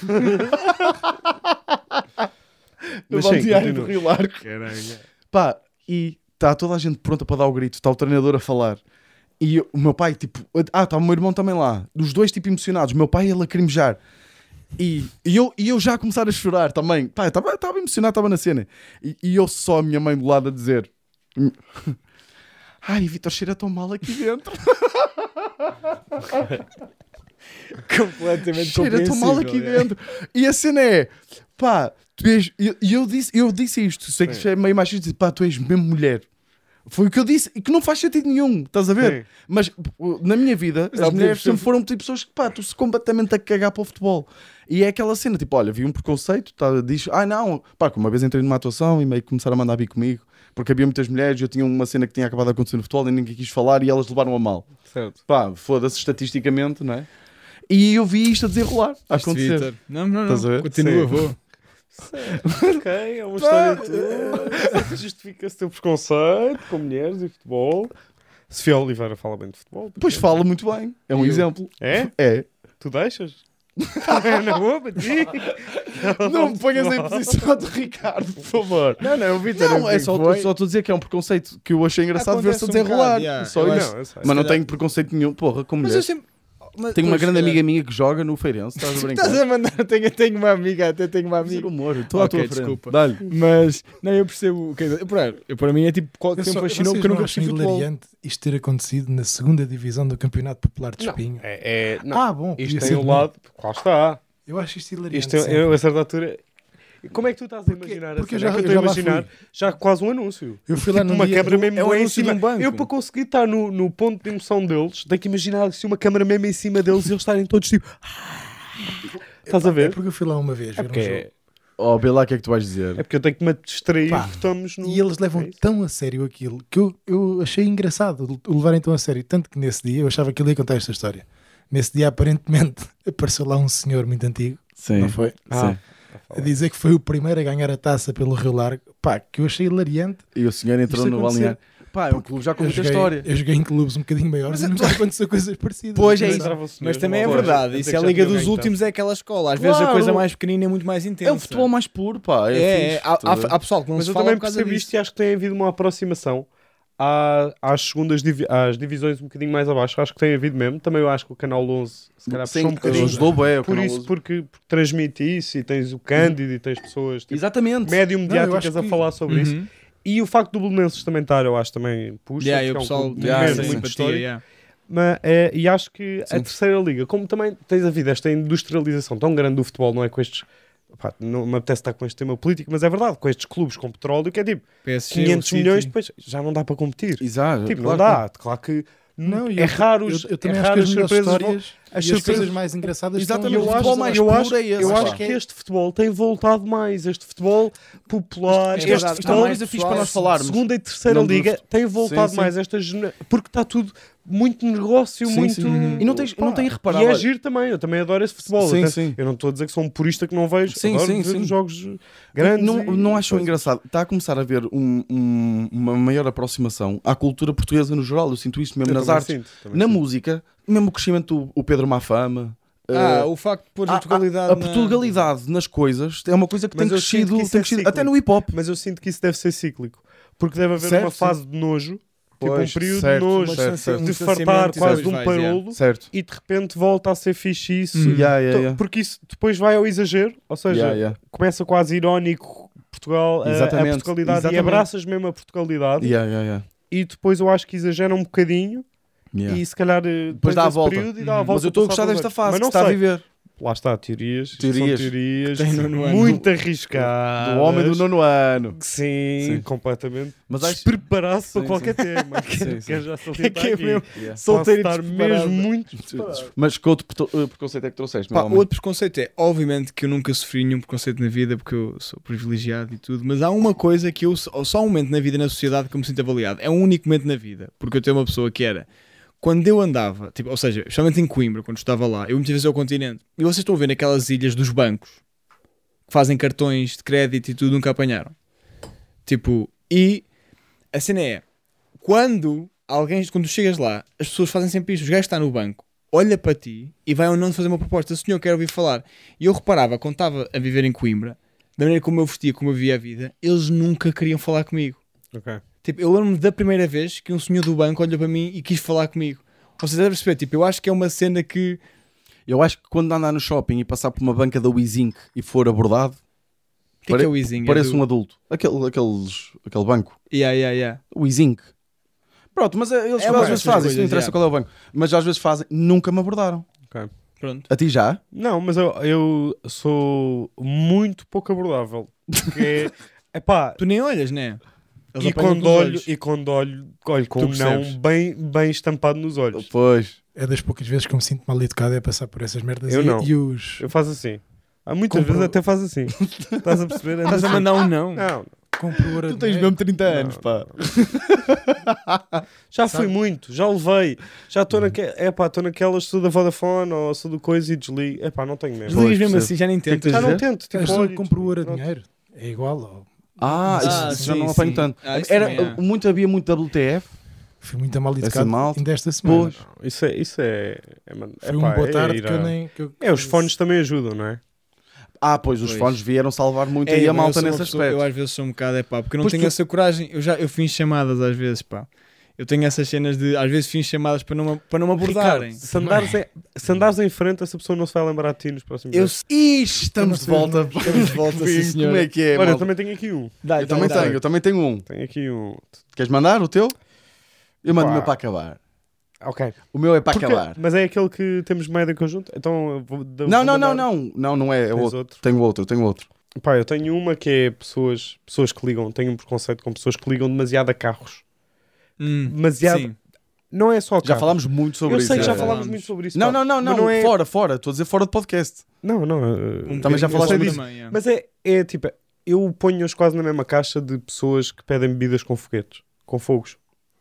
No Mas sim, balneário do continua. Rio Largo. Caralho. Pá, e está toda a gente pronta para dar o grito, está o treinador a falar. E o meu pai, tipo, está o meu irmão também lá. Os dois, tipo, emocionados. O meu pai, ele a lacrimejar. E eu já a começar a chorar também. Pá, estava emocionado, estava na cena. E eu só a minha mãe do lado a dizer: ai, Vitor, cheira tão mal aqui dentro. Completamente Cheira tão mal aqui dentro. E a cena é: pá, tu és. E eu disse isto. Sei que Sim. isto é meio machista. Pá, tu és mesmo mulher. Foi o que eu disse. E que não faz sentido nenhum. Estás a ver? Sim. Mas na minha vida, Mas há as mulheres tempos sempre foram tipo pessoas que, pá, tu se completamente a cagar para o futebol. E é aquela cena, tipo, olha, vi um preconceito, diz, não, pá, que uma vez entrei numa atuação e meio que começaram a mandar vir comigo, porque havia muitas mulheres, eu tinha uma cena que tinha acabado de acontecer no futebol e ninguém quis falar e elas levaram a mal. Certo. Pá, foda-se estatisticamente, não é? E eu vi isto a desenrolar, a acontecer. Não, Estás a ver? continua, Sim. vou. Ok, é uma história tua. Justifica-se o teu preconceito com mulheres e futebol. Sofia Oliveira fala bem de futebol. Pois fala muito bem, é um Eu. exemplo. É? É. Tu deixas? É na boa para ti? Não me ponhas em posição de Ricardo, por favor. Não, o Vitor. Não, é só estou a dizer que é um preconceito que eu achei engraçado ver-se a Acontece um desenrolar. bocado, yeah. Só Eu isso. Não, eu sei. Mas não calhar- tenho preconceito nenhum, porra, com Mas mulher. eu sempre. Tenho uma Pois, grande se calhar- amiga minha que joga no Feirense, estás a brincar? Estás a mandar, tenho uma amiga, até tenho uma Fazer amiga. humor, estou à Ok, tua frente. desculpa. Dá-lhe. Mas, não, eu percebo o que é. Para mim é tipo, qual tempo fascinou porque eu nunca acham percebi futebol. hilariante isto ter acontecido na segunda divisão do Campeonato Popular de Espinho? Não, Bom, isto podia tem ser o bom. lado. Lá está. Eu acho isto hilariante. Isto sempre. eu, a certa altura. Como é que tu estás a Porque- imaginar? porque a eu cena? já- É que eu eu estou já a lá imaginar já quase um anúncio. Eu fui lá Tipo, num uma dia- câmera mesmo é um bué em anúncio cima. de um banco. Eu, para conseguir estar no ponto de emoção deles, tenho que imaginar assim uma câmera mesmo em cima deles e eles estarem todos tipo. Estás a É ver? porque eu fui lá uma vez É ver um porque, jogo. Oh, vê lá o que é que tu vais dizer. é porque eu tenho que me distrair Pá, porque estamos no. E eles levam É isso. tão a sério aquilo que eu achei engraçado o levarem tão a sério. Tanto que nesse dia eu achava que ele ia contar esta história. Nesse dia, aparentemente, apareceu lá um senhor muito antigo, Sim. não foi? Ah, Sim. A dizer que foi o primeiro a ganhar a taça pelo Rio Largo. Pá, que eu achei hilariante. E o senhor entrou Isto no acontecer. balneário. Pá, é um clube já com Eu muita joguei, história. eu joguei em clubes um bocadinho maiores e nunca aconteceu coisas parecidas. Pois é Não isso. sabe? Entrava o senhor Mas também é numa loja, verdade. dizer Isso que é a já Liga tinha dos ganho Últimos, é aquela escola. Às vezes a Claro. coisa mais pequenina é muito mais intensa. É o futebol mais puro, pá. É, fixe. há pessoal que não Mas se eu fala também por causa percebo disso. isto e acho que tem havido uma aproximação às segundas às divisões um bocadinho mais abaixo. Acho que tem havido mesmo. Também eu acho que o Canal 11 se calhar puxou um bocadinho. ajudou bem. o Por canal isso, 11. porque transmite isso e tens o Cândido e tens pessoas tipo, Exatamente. médio eu mediáticas acho a que- falar sobre isso. Uhum. E o facto do Belenenses também estar, eu acho, também puxa. Yeah, e porque o é um pessoal clube tem Yeah, mesmo sim, muito simpatia. histórico. Yeah. Mas, e acho que a Sim. terceira liga, como também tens havido esta industrialização tão grande do futebol, não é com estes. Pá, não me apetece estar com este tema político, mas é verdade, com estes clubes com petróleo, que é tipo PSG, 500 o milhões, City. depois já não dá para competir. Exato. Tipo, claro não dá. Claro que Não, e é eu- raro eu também é acho raro que as as melhores surpresas. histórias As e as surpresas coisas mais engraçadas Exatamente, são o as futebol coisas mais eu puro acho, é esse, eu pá. acho que este futebol tem voltado mais. Este futebol popular, Isto é verdade, este está Isto é uma futebol mais coisa fixe para nós pessoal, falarmos. segunda e terceira Não do liga fut- tem voltado Sim, sim. mais porque está tudo muito negócio, Sim, muito. sim. E não tens- não tens reparado, E é olha- giro também, eu também adoro esse futebol. Sim, Até- sim. Eu não estou a dizer que sou um purista que não vejo, Sim, adoro sim, ver sim. os jogos grandes. Não acham coisas. engraçado? Está a começar a haver uma maior aproximação à cultura portuguesa no geral. Eu sinto isso mesmo Eu nas também artes. sinto, também Na sinto. música, mesmo o crescimento do Pedro Mafama. O facto de pôr a a Portugalidade. a Portugalidade nas coisas é uma coisa que Mas tem eu sinto crescido, que isso tem é crescido até cíclico. no hip hop. Mas eu sinto que isso deve ser cíclico. Porque deve haver Certo, uma sim. fase de nojo, tipo Pois, um período certo, de nojo, certo, certo. de distanciamento fartar e quase de depois um vais, parolo. Certo. E de repente volta a ser fixe isso. Yeah, yeah, Então, yeah. Porque isso depois vai ao exagero, ou seja, Yeah, yeah. começa quase irónico Portugal, a Exatamente, Portugalidade, exatamente. e abraças mesmo a Portugalidade, Yeah, yeah, yeah. e depois eu acho que exagera um bocadinho, Yeah. e se calhar Depois dá a esse volta. período e dá a volta. Mas eu estou a passado gostar os desta anos. fase Mas que não está a sei. viver. Lá está, teorias. Isto Teorias. São teorias Tem nono ano. muito arriscadas. Do homem do nono ano. Sim, Sim. completamente Mas acho- despreparado para Sim, qualquer tema. Sim, sim. Quero já salientar Que é aqui. mesmo. Yeah. Solteiro e Posso estar despreparado. mesmo muito despreparado. Mas que outro preconceito é que trouxeste? Pá, meu homem? outro preconceito é, obviamente que eu nunca sofri nenhum preconceito na vida porque eu sou privilegiado e tudo, mas há uma coisa que eu só um momento na vida, na sociedade, que eu me sinto avaliado. É um único momento na vida, porque eu tenho uma pessoa que era quando eu andava, tipo, ou seja, especialmente em Coimbra, quando estava lá, eu muitas vezes ao continente, e vocês estão a ver naquelas ilhas dos bancos que fazem cartões de crédito e tudo, nunca apanharam. Tipo, e a cena é quando tu chegas lá, as pessoas fazem sempre isto, os gajos estão no banco, olha para ti e vai ou não fazer uma proposta, senhor, quero ouvir falar. E eu reparava, quando estava a viver em Coimbra, da maneira como eu vestia, como eu via a vida, eles nunca queriam falar comigo. Ok. Tipo, eu lembro-me da primeira vez que um senhor do banco olhou para mim e quis falar comigo. Vocês devem perceber, tipo, eu acho que é uma cena que... Eu acho que quando andar no shopping e passar por uma banca da Wizink e for abordado, O que é o Easing? parece um adulto. Aquele banco. Yeah. O Wizink. Pronto, mas eles É às uma vezes dessas fazem, coisas, isso não interessa yeah. qual é o banco. Mas às vezes fazem, nunca me abordaram. Pronto. A ti já? Não, mas eu sou muito pouco abordável. Porque é pá. Tu nem olhas, né? Eles E apanham quando com os olho, olhos. e quando olho com Tu um não percebes. bem estampado nos olhos. Pois. É das poucas vezes que eu me sinto mal educado é passar por essas merdas. Eu e, não. e os Eu faço assim. Há muitas Compro- vezes até faz assim. Estás a perceber? Estás a mandar um não. Não. compro ouro Tu tens mesmo 30 anos, Não, pá. Já Sabe? fui muito, já levei. Já estou estou naquelas, sou da Vodafone ou sou do coisa e desligo. É pá, não tenho mesmo. Desligas mesmo percebo. assim, já nem tentas. Já não dizer? tento. Tipo, Eu só olho, compro ouro a pronto. dinheiro. É igual. Ó. Isso já sim, não apanho sim. tanto. Isso Era, também é. havia muito WTF. Fui muito mal Essa educado malta. ainda esta semana. Pois. Isso é mano, Foi epá, um boa tarde ir que eu a- nem... Que eu, Os fones também ajudam, não é? Pois, os Pois. fones vieram salvar muito É, aí a mas eu malta sou uma nesse pessoa- aspecto. Eu às vezes sou um bocado, porque eu não Pois tenho tu- essa coragem. Eu fiz chamadas às vezes, pá. Eu tenho essas cenas de, às vezes fiz chamadas para não me abordarem. Ricardo, se andares em frente, essa pessoa não se vai lembrar de ti nos próximos Eu dias. Estamos de volta. Estamos de volta, sim, senhor. Como é que é, Olha, eu malta? também tenho aqui um. Eu também tenho, eu também tenho um. Tenho aqui um. Queres mandar o teu? Eu mando o Pá. meu para acabar. Ok. O meu é para Porque- acabar. Mas é aquele que temos média em conjunto? Então eu vou, Não, não é. É Tens outro. Tenho outro. Pá, eu tenho uma que é pessoas que ligam. Tenho um preconceito com pessoas que ligam demasiado a carros. Demasiado. Sim. Não é só Já carros. falámos muito sobre Eu isso. sei que já é. falámos muito sobre isso. Não, pá. não, Mas é... Fora. Estou a dizer fora de podcast. Não. Também já eu falaste sei muito disso. Também, é. Mas é tipo, eu ponho-os quase na mesma caixa de pessoas que pedem bebidas com foguetes, com fogos.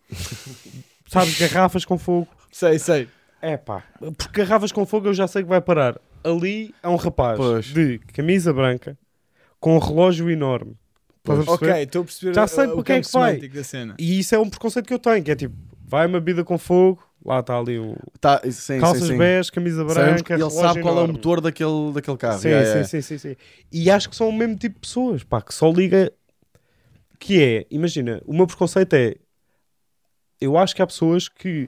Sabes, garrafas com fogo. Sei. É pá, porque garrafas com fogo eu já sei que vai parar. Ali é um rapaz Pois. de camisa branca com um relógio enorme. Estás a perceber? Ok, estou a perceber Já sei o porque é campo que vai. semântico da cena. E isso é um preconceito que eu tenho, que é tipo, vai uma bebida com fogo, lá está ali um Tá, sim, calças sim. bege, camisa Sabemos branca, que ele relógio sabe qual é o enorme. motor daquele carro. Sim, Yeah, yeah. sim. E acho que são o mesmo tipo de pessoas, pá, que só liga. Que é, imagina, o meu preconceito é. Eu acho que há pessoas que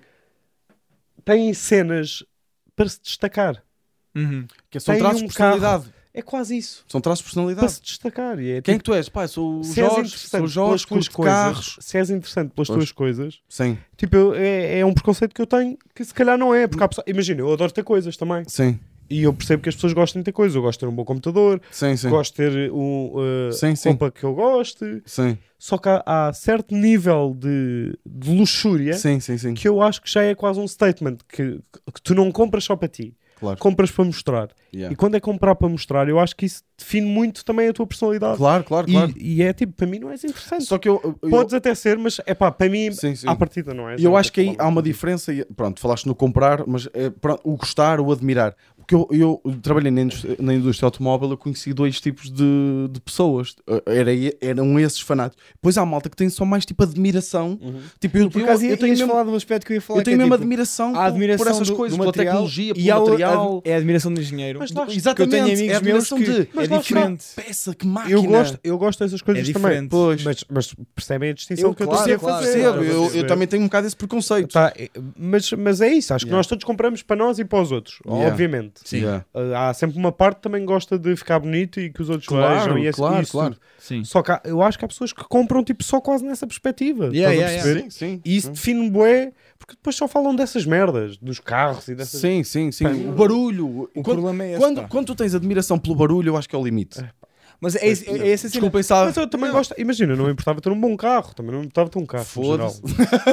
têm cenas para se destacar. Que são Tem traços um de personalidade. É quase isso. São traços de Para personalidade. se destacar. E é, Quem é tipo, que tu és? Pá, sou o se és Jorge, interessante sou o Jorge, pelas tuas curto carros. coisas, se és interessante pelas Pois. tuas coisas, Sim, tipo, é um preconceito que eu tenho que se calhar não é. Porque há pessoas, imagina, eu adoro ter coisas também. sim, E eu percebo que as pessoas gostam de ter coisas. Eu gosto de ter um bom computador, sim, sim. gosto de ter Sim, sim. roupa que eu goste. Sim, Só que há certo nível de luxúria sim. que eu acho que já é quase um statement que tu não compras só para ti, Claro. compras para mostrar. Yeah. E quando é comprar para mostrar, eu acho que isso define muito também a tua personalidade. Claro. E é tipo, para mim não és interessante. Só que eu Podes até ser, mas é pá, para mim, Sim, sim. à partida não és. E eu Não acho que aí quero há uma falar muito. diferença. Pronto, falaste no comprar, mas pronto, o gostar, o admirar. Porque eu trabalhei na indústria automóvel, eu conheci dois tipos de pessoas. Eram esses fanáticos. Depois há malta que tem só mais tipo admiração. Tipo, eu Por acaso, tenho ias mesmo, falar de um aspecto que eu ia falar. eu tenho que é, mesmo tipo, admiração, a admiração por essas do coisas, do pela material, tecnologia, e há pelo material. é a admiração do engenheiro. Mas lá está. Que eu tenho amigos é a meus admiração que de Mas é lá está. diferente. peça, que máquina. Eu gosto dessas coisas É também. diferente. Pois. Mas percebem a distinção Eu, que eu claro, estou a claro, fazer. Percebo, claro, eu também tenho um bocado esse preconceito. Tá, mas é isso, acho que Yeah. nós todos compramos para nós e para os outros, Yeah. obviamente. Sim. Yeah. Há sempre uma parte que também gosta de ficar bonito e que os outros Claro, vejam e claro, isso claro. tudo. Sim. Só que eu acho que há pessoas que compram tipo só quase nessa perspectiva. Yeah, Estás a yeah, perceber? Sim, sim. E isso define bué, porque depois só falam dessas merdas, dos carros e dessas... Sim, sim, sim. Pá, O barulho. O Quando, problema é esse, quando, pá. quando tu tens admiração pelo barulho, eu acho que é o limite. Mas é essa cena. Desculpem, sabe? Mas eu também gosto, imagina, não me importava ter um bom carro, também não me importava ter um carro. no geral. Foda-se.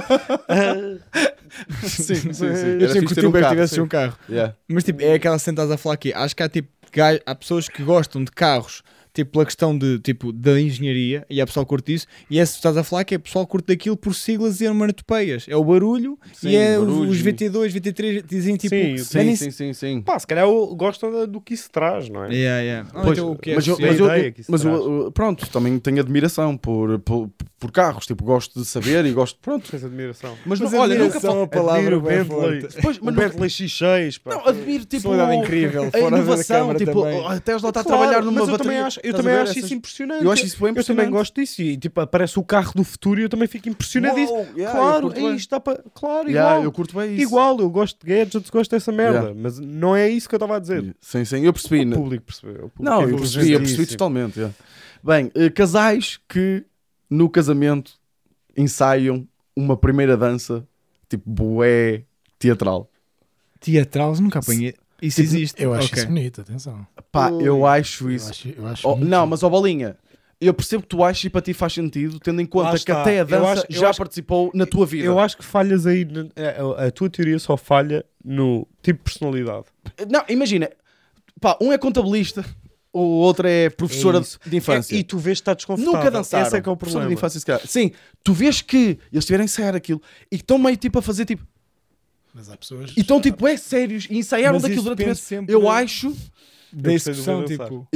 Sim, sim, sim. Eu Era sempre fixe curti ter um que carro, tivesse sim. um carro. Yeah. Mas tipo, é aquela cena que estás a falar aqui. Acho que há tipo há pessoas que gostam de carros tipo pela questão de tipo da engenharia e há pessoal que curte isso, e esse que estás a falar que é pessoal que curte daquilo por siglas e onomatopeias. É o barulho Sim, e é barulho. os VT2, VT3 dizem tipo Sim, nem Sim. Pá, se calhar gostam do que isso traz, não é? Yeah. Pois, Então, o que é mas eu, sim, mas a eu- ideia que isso mas traz. pronto, também tenho admiração por carros, tipo, gosto de saber e gosto, pronto. Tens admiração. Mas, Mas não, olha, nunca admiração, falo. a palavra Admiro o bem Bentley. forte. Pois, O mas Bentley X6, pá. não, admiro tipo Personalidade incrível, a fora da inovação, câmara tipo, também. a Tesla está a Claro, trabalhar numa mas eu bateria. também acho, Estás a ver isso essas- impressionante. Eu acho isso bem Eu impressionante. também gosto disso e tipo, aparece o carro do futuro e eu também fico impressionadíssimo. Uou, yeah, Claro, eu curto é bem. isto, dá para... Claro, Yeah, igual. eu curto bem isso. Igual, eu gosto de gadgets, gosto dessa merda. Yeah. Mas não é isso que eu estava a dizer. Sim, eu percebi. O público percebeu. O público Não, é eu percebi inteligentíssimo. totalmente. Yeah. Bem, casais que no casamento ensaiam uma primeira dança tipo bué teatral. Teatral, nunca apanhei. Isso existe. Eu acho Ok. isso bonito, atenção. Pá, eu acho Eu isso. acho Oh, muito- não, mas ó Bolinha, eu percebo que tu achas e para ti faz sentido, tendo em Lá conta que está. até a Eu dança acho- eu já acho- participou na tua vida. Eu acho que falhas aí. A tua teoria só falha no tipo de personalidade. Não, imagina, pá, um é contabilista, o outro é professora É isso. de infância. E tu vês que está desconfortável. Nunca dançaram. Esse é que é o Professora problema. de infância, se calhar. Sim, tu vês que eles tiverem a ensaiar aquilo e que estão meio tipo a fazer tipo. Mas há pessoas. E estão tipo, é sérios e ensaiaram Mas daquilo isso durante depende meses. sempre Eu acho, da Eu gostei de execução, ver dançar. tipo.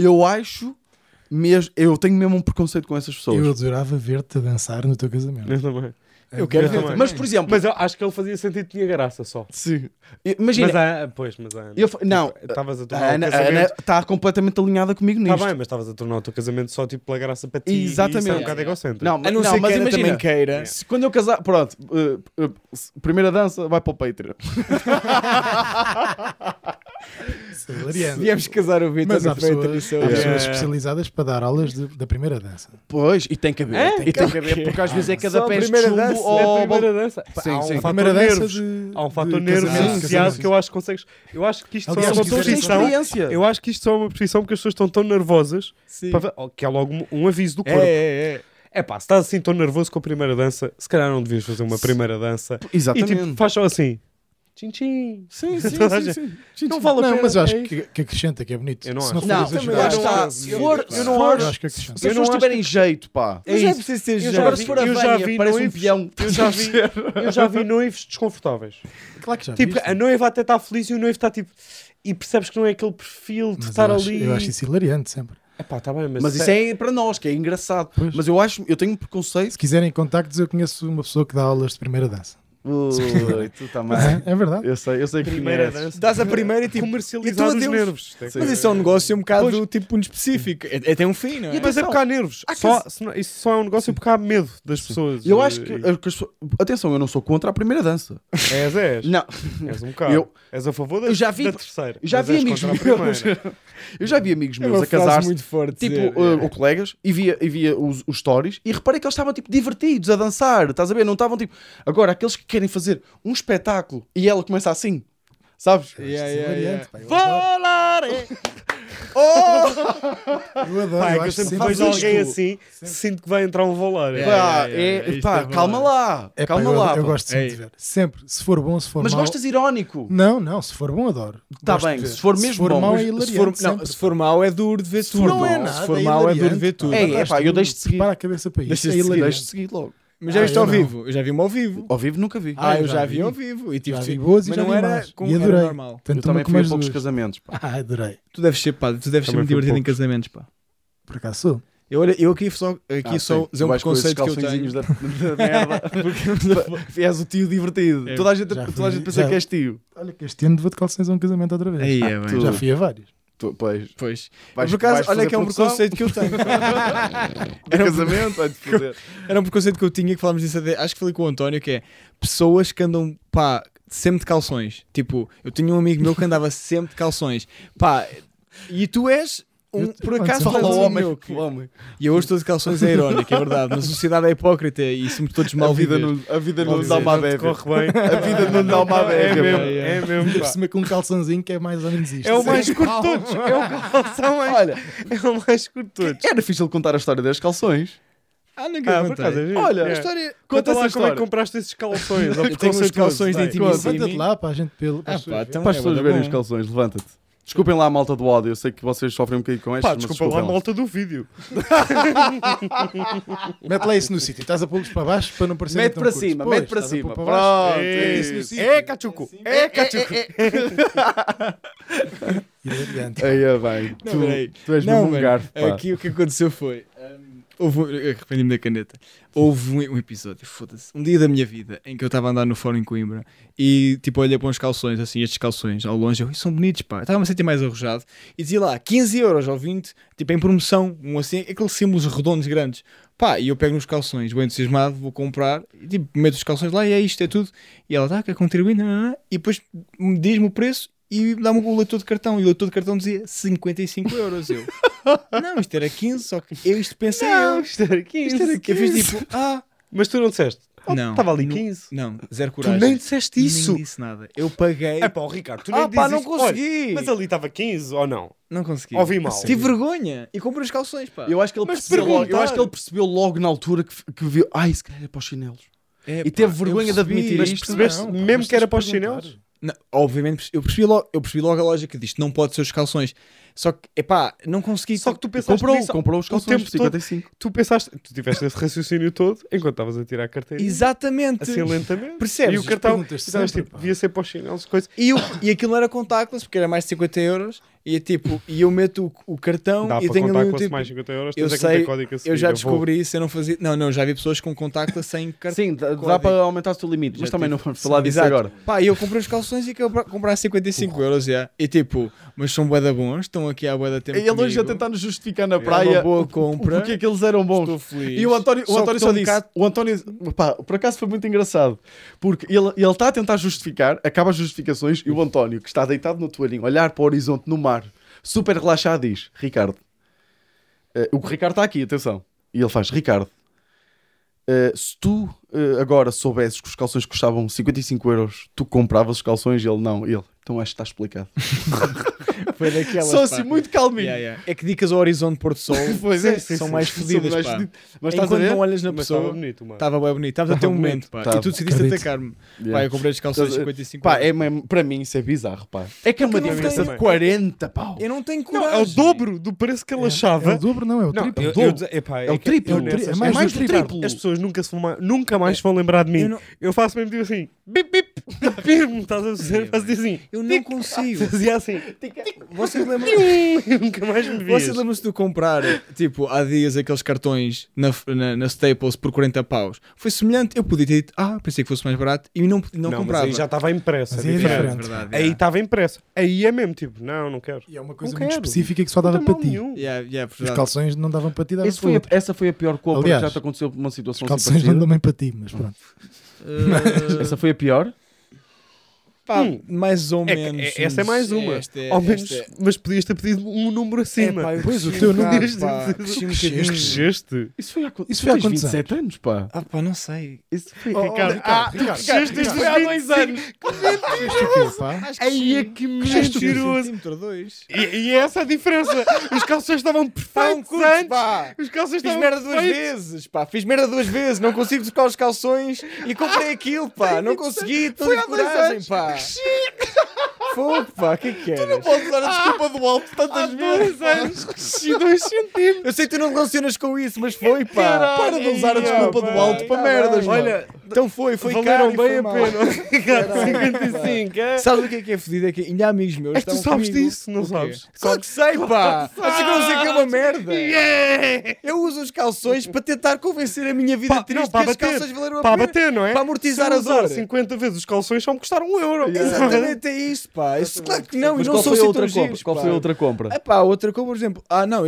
mesmo, eu tenho mesmo um preconceito com essas pessoas. Eu adorava ver-te a dançar no teu casamento. Eu também. Eu quero ver também. também. Mas, por exemplo, Mas eu acho que ele fazia sentido que tinha graça só. sim. Imagina, Mas a Ana. não, Estavas a a tornar Ana o casamento. está completamente alinhada comigo nisto. Está bem, mas estavas a tornar o teu casamento só tipo pela graça para ti. Exatamente. E isso é um bocado egocêntrico. Não, A não ser mas que ela imagina, também queira. se quando eu casar, pronto, primeira dança vai para o Patreon. Isso é hilariante. Viemos casar o Vitor Mas há no feito pessoas, isso. há pessoas especializadas para dar aulas da primeira dança. Pois, e tem que haver. É? E tem que haver, porque às vezes é cada Só a pé de primeira chumbo dança, ou... É a primeira dança. Sim, Há sim. um A fator primeira dança nervos. de. Há um fator de nervo casamento, associado casamento. que eu acho que consegues. Eu acho que isto Aliás, só é uma As pessoas têm profissão. experiência. Eu acho que isto só é uma profissão porque as pessoas estão tão nervosas Sim. que é logo um aviso do corpo. É pá, se estás assim tão nervoso com a primeira dança, se calhar não devias fazer uma primeira dança. Exatamente. E tipo, faz só assim. Tchim, tchim. Sim, sim, Toda a sim, gente- sim. Não vale a Não, pena. mas eu acho é isso. que acrescenta, que é bonito. Eu não Se acho. for Não, exagerado, lá está. acho. Se for, Eu não se eu acho. acho que acrescenta. as pessoas acho- tiverem jeito, pá. É Mas é isso. preciso ter Eu jeito. já Agora vi- se for a eu já Vânia, vi parece um noivos- peão. Eu já vi noivos desconfortáveis. Claro que já Tipo, viste. a noiva até está feliz e o noivo está tipo. E percebes que não é aquele perfil de Mas estar eu acho, ali. eu acho isso hilariante sempre. Epá, tá bem, Mas isso é para nós, que é engraçado. Pois. Mas eu tenho um preconceito. Se quiserem contactos, eu conheço uma pessoa que dá aulas de primeira dança. Ui, tu também. É verdade. Eu sei que primeira conheces. dança. Dás a primeira e tipo. Comercializar e tu, os adeus. nervos. Mas isso é um negócio um bocado tipo muito específico. Tem um fim, não é? Mas é porque há nervos. Isso só é um negócio porque há medo das pessoas. Eu acho que as pessoas... Atenção, eu não sou contra a primeira dança. És. Não. És um bocado. Eu- És a favor da, Eu já vi- da terceira. Já mas vi és amigos contra a meus. primeira. Eu já vi amigos É meus uma a frase casar-se. muito forte. Tipo, dizer. ou colegas, e via os stories, e reparei que eles estavam tipo divertidos a dançar, estás a ver? Não estavam tipo. Agora, aqueles que querem fazer um espetáculo e ela começa assim, sabes? Yeah, Isso é yeah, hilariante, yeah. pá, eu adoro. Eu adoro. Pá, é eu que eu acho sempre sempre vejo alguém isto. assim, sinto que vai entrar um volar. Yeah. Pá, isto pá, é bom. calma lá, É, pá, calma eu, lá. eu pá. gosto sempre Ei. de ver. Sempre. Se for bom, se for Mas mau. gostas irónico. Não, se for bom, adoro. Tá Gosto bem, de ver. se for mesmo se for bom, mau, mas é Se hilariante. for, não, sempre. se for mau é duro de ver Se tudo. for mau, Se for mau é duro de ver tudo. É, é, pá, eu deixo de seguir. Prepara a cabeça para isso. Deixa É de seguir, hilariante. Deixo de seguir logo. Mas já viste eu ao não. vivo? Eu já vi-me ao vivo. Ao vivo nunca vi. eu Eu já vi ao vivo. E Já tive, vi boas e mas já não vi era más. como E era adorei. normal. Eu Tanto também uma fui como a as poucos duas. casamentos. Pá. Adorei. Tu deves ser, pá, tu deves ser Também muito fui divertido em poucos. casamentos, pá. Por acaso sou. Eu aqui só Sim, dizer um tu vais com esses preconceito que eu calçõezinhos tenho. da merda. Porque és o tio divertido. É, Toda a gente já pensa fui- que és tio. Olha que este ano vou de calções a um casamento outra vez. Aí é, tu- bem. Já fui a vários. Pois. Pois. Vais- Por acaso, vais olha fazer que é um produção? preconceito que eu tenho. De casamento, vai-te foder. Era um preconceito que eu tinha, que falámos disso até, acho que falei com o António, que é pessoas que andam, pá, sempre de calções. Tipo, eu tinha um amigo meu que andava sempre de calções. Pá, e tu és por acaso Fala tu és ao um homem, meu que- homem. E eu hoje estou de calções é irónico, é verdade. Na sociedade é hipócrita e somos todos mal A vida viver. não Pode dá ser, uma Não te bévia. corre bem. A vida não dá uma É bévia. mesmo, pá. é mesmo. Ainda por pá. cima com um calçãozinho que é mais ou menos isto. É o mais curto de todos. É o calção mais. Olha, É o mais curto de todos. era difícil contar a história das calções. Nunca Por acaso, é contei. giro. Olha, A É. história... Conta lá essa como é que história. compraste esses calções. Eu tenho uns calções de intimidade. Levanta-te lá para a gente pelo. Ah, pá, então Para as é pessoas bué verem bom. os calções, levanta-te. Desculpem lá a malta do áudio, eu sei que vocês sofrem um bocadinho com estas, Pá, mas desculpa lá a desculpem malta do vídeo. Mete lá isso no sítio. Estás a pô-los para baixo para não parecer Mete tão para curtos. cima, Pois, mete para estás a pôr cima. baixo. Pronto. Mete isso no sítio. É cachuco. É cachuco. Hilariante. Aí é bem. Não, peraí. Tu és Não, mesmo um mano, garfo, pá. aqui o que aconteceu foi... eu arrependi-me da caneta. Houve um episódio, foda-se, um dia da minha vida em que eu estava a andar no fórum em Coimbra e tipo olhei para uns calções, assim, estes calções ao longe, eu, são bonitos, pá. Estava-me a sentir mais arrojado e dizia lá 15 euros ou 20, tipo em promoção, assim, aqueles símbolos redondos grandes. Pá, e eu pego nos calções, bem entusiasmado, vou comprar, e tipo, meto os calções lá e é isto, é tudo. E ela, tá, quer contribuir, não, e depois diz-me o preço e dá-me o leitor de cartão. E o leitor de cartão dizia 55 euros. Eu, não, isto era 15, só que eu isto pensei eu. Isto era 15. Eu fiz tipo, Mas tu não disseste? não. Estava ali não- 15. Não, zero Tu coragem. nem disseste isso. Nem disse nada. Eu paguei. É pá, o Ricardo, tu nem dizes pá, não isso. consegui. Olha, mas ali estava 15 ou não? Não consegui. Ouvi mal. Tive vergonha e comprei os calções, pá. Eu acho que ele Mas percebeu logo, eu perguntar. acho que ele percebeu logo na altura que viu, ai, se calhar é para os chinelos. É, E pá, teve vergonha eu de admitir Mas isto. percebeste Não, pá, mesmo mas que era tens para os de perguntar. chinelos? Não, obviamente, eu percebi logo a lógica disto. Não pode ser os calções. Só que, epá, não consegui. Só que tu pensaste nisso Comprou os o calções tempo por 55. Tu pensaste, tu tiveste esse raciocínio todo enquanto estavas a tirar a carteira. Exatamente. Assim lentamente. Percebes? E o cartão, Perguntas estavas sempre, tipo, pá. devia ser para os chinelos, coisa. E aquilo não era contactless, porque era mais de 50 euros. E é tipo, e eu meto o cartão Dá e para tenho contar ali um com tipo. mais 50 euros, eu tens é que sei, meter código a seguir. Eu já vou- descobri isso, eu não fazia. Não, já vi pessoas com contactless sem cartão. Sim, dá Código. para aumentar o teu limite, mas Já também tive. não vamos falar disso Exato. agora. Pá, e eu comprei os calções e acabei comprar 55 euros, já. E tipo, mas são bué da bons, estão estão aqui à boa da tempo Ele hoje a comigo. tentar nos justificar na É praia uma boa compra. porque é que eles eram bons. Estou feliz. E o António Só só que estou um disse, bocado- o António, pá, por acaso foi muito engraçado, porque ele está a tentar justificar, acaba as justificações e o António, que está deitado no toalhinho, olhar para o horizonte no mar, super relaxado, diz, Ricardo, o Ricardo está aqui, atenção, e ele faz, Ricardo, se tu agora soubesses que os calções custavam 55 euros, tu compravas os calções? E ele, não, então acho que está explicado. Foi daquelas, Só pá. assim, muito calminho. Yeah, yeah. É que dicas ao horizonte de Porto Sol Pois é, são mais São fodidas, mais pá. fedidas. Mas estás a Enquanto ver? não olhas na Mas estava pessoa, bonito, mano. estava bem bonito. Estavas a ter um momento, pá. Tava. E tu decidiste Acredito. atacar-me. Yeah. Pá, eu comprei os calções de Estás a- 55 Pá, euros. é mesmo, para mim isso é bizarro, pá. É que é uma eu não diferença tenho. de 40, pau. Eu não tenho Não, coragem. é o dobro do preço que ele achava. É o dobro, não, é o Não, triplo. epá, É o que triplo. eu É o tri- nessas- é mais do do triplo. As pessoas nunca mais vão lembrar de mim. Eu Eu, não- faço mesmo tipo assim, bip bip, bip, estás a dizer? Fazia assim, Eu não consigo. fazia assim, Vocês lembram? e nunca mais me vias. Vocês lembram-se de eu comprar, tipo, há dias aqueles cartões na Staples por 40 paus? Foi semelhante. Eu podia ter dito, pensei que fosse mais barato e não Não, mas comprava. aí já estava impressa. Mas aí é diferente. diferente. verdade. Aí estava impressa. Aí é mesmo, tipo, não quero. E é uma coisa Não muito quero. específica que só dava Não tem para mal ti. nenhum. Yeah, Os verdade. calções não davam para ti, davam Essa para outro. essa foi a pior compra Aliás, que já te aconteceu uma situação Os assim calções não parecida. dão bem para ti, mas pronto. Essa foi a pior? Pá, mais ou É que- menos. essa é mais uma. Ao menos, mas podias ter pedido um número acima. Pois, o teu não diz- Cresci um bocadinho. Cresceste. Isso foi há, Isso foi há tens quantos 27 anos, pá. Não sei. Isso foi, Ricardo, cresceste isso foi há 2 anos. Isto o quê, pá? Aí é que mentiroso. Dois. E essa é a diferença. Os calções estavam perfeitos antes. Os calções Fiz estavam merda duas perfeitos. vezes, pá. Fiz merda duas vezes. Não consigo buscar os calções e comprei aquilo, pá. Não consegui. Tô de há 2 coragem, anos. pá. Fogo, pá. O que é que queres? Não podes usar a desculpa do alto tantas vezes. 2 anos. Cresci 2 centímetros. Eu sei que tu não relacionas com isso, mas foi, pá. Para de usar a desculpa do alto para merdas, mano. Olha, então foi Valeram caro e bem foi a mal. pena. Ricardo, 55. é? Sabes o que é fodido? É que ainda há amigos meus É que tu estavam sabes comigo. disso, não O quê? sabes? Claro que sei, pá. Acho que eu não sei que é uma merda. Yeah! Eu uso os calções para tentar convencer a minha vida Pá, triste não, para que estes bater. calções valeram a Para pena. bater, não é? Para amortizar Se eu a usar dor. 50 vezes os calções só me custaram 1 euro. Exatamente, é isso, pá. Isso, claro que não, e Mas não qual são foi a assim outra tão compra? giros, Qual pá. foi a outra compra? É pá, outra compra, por exemplo.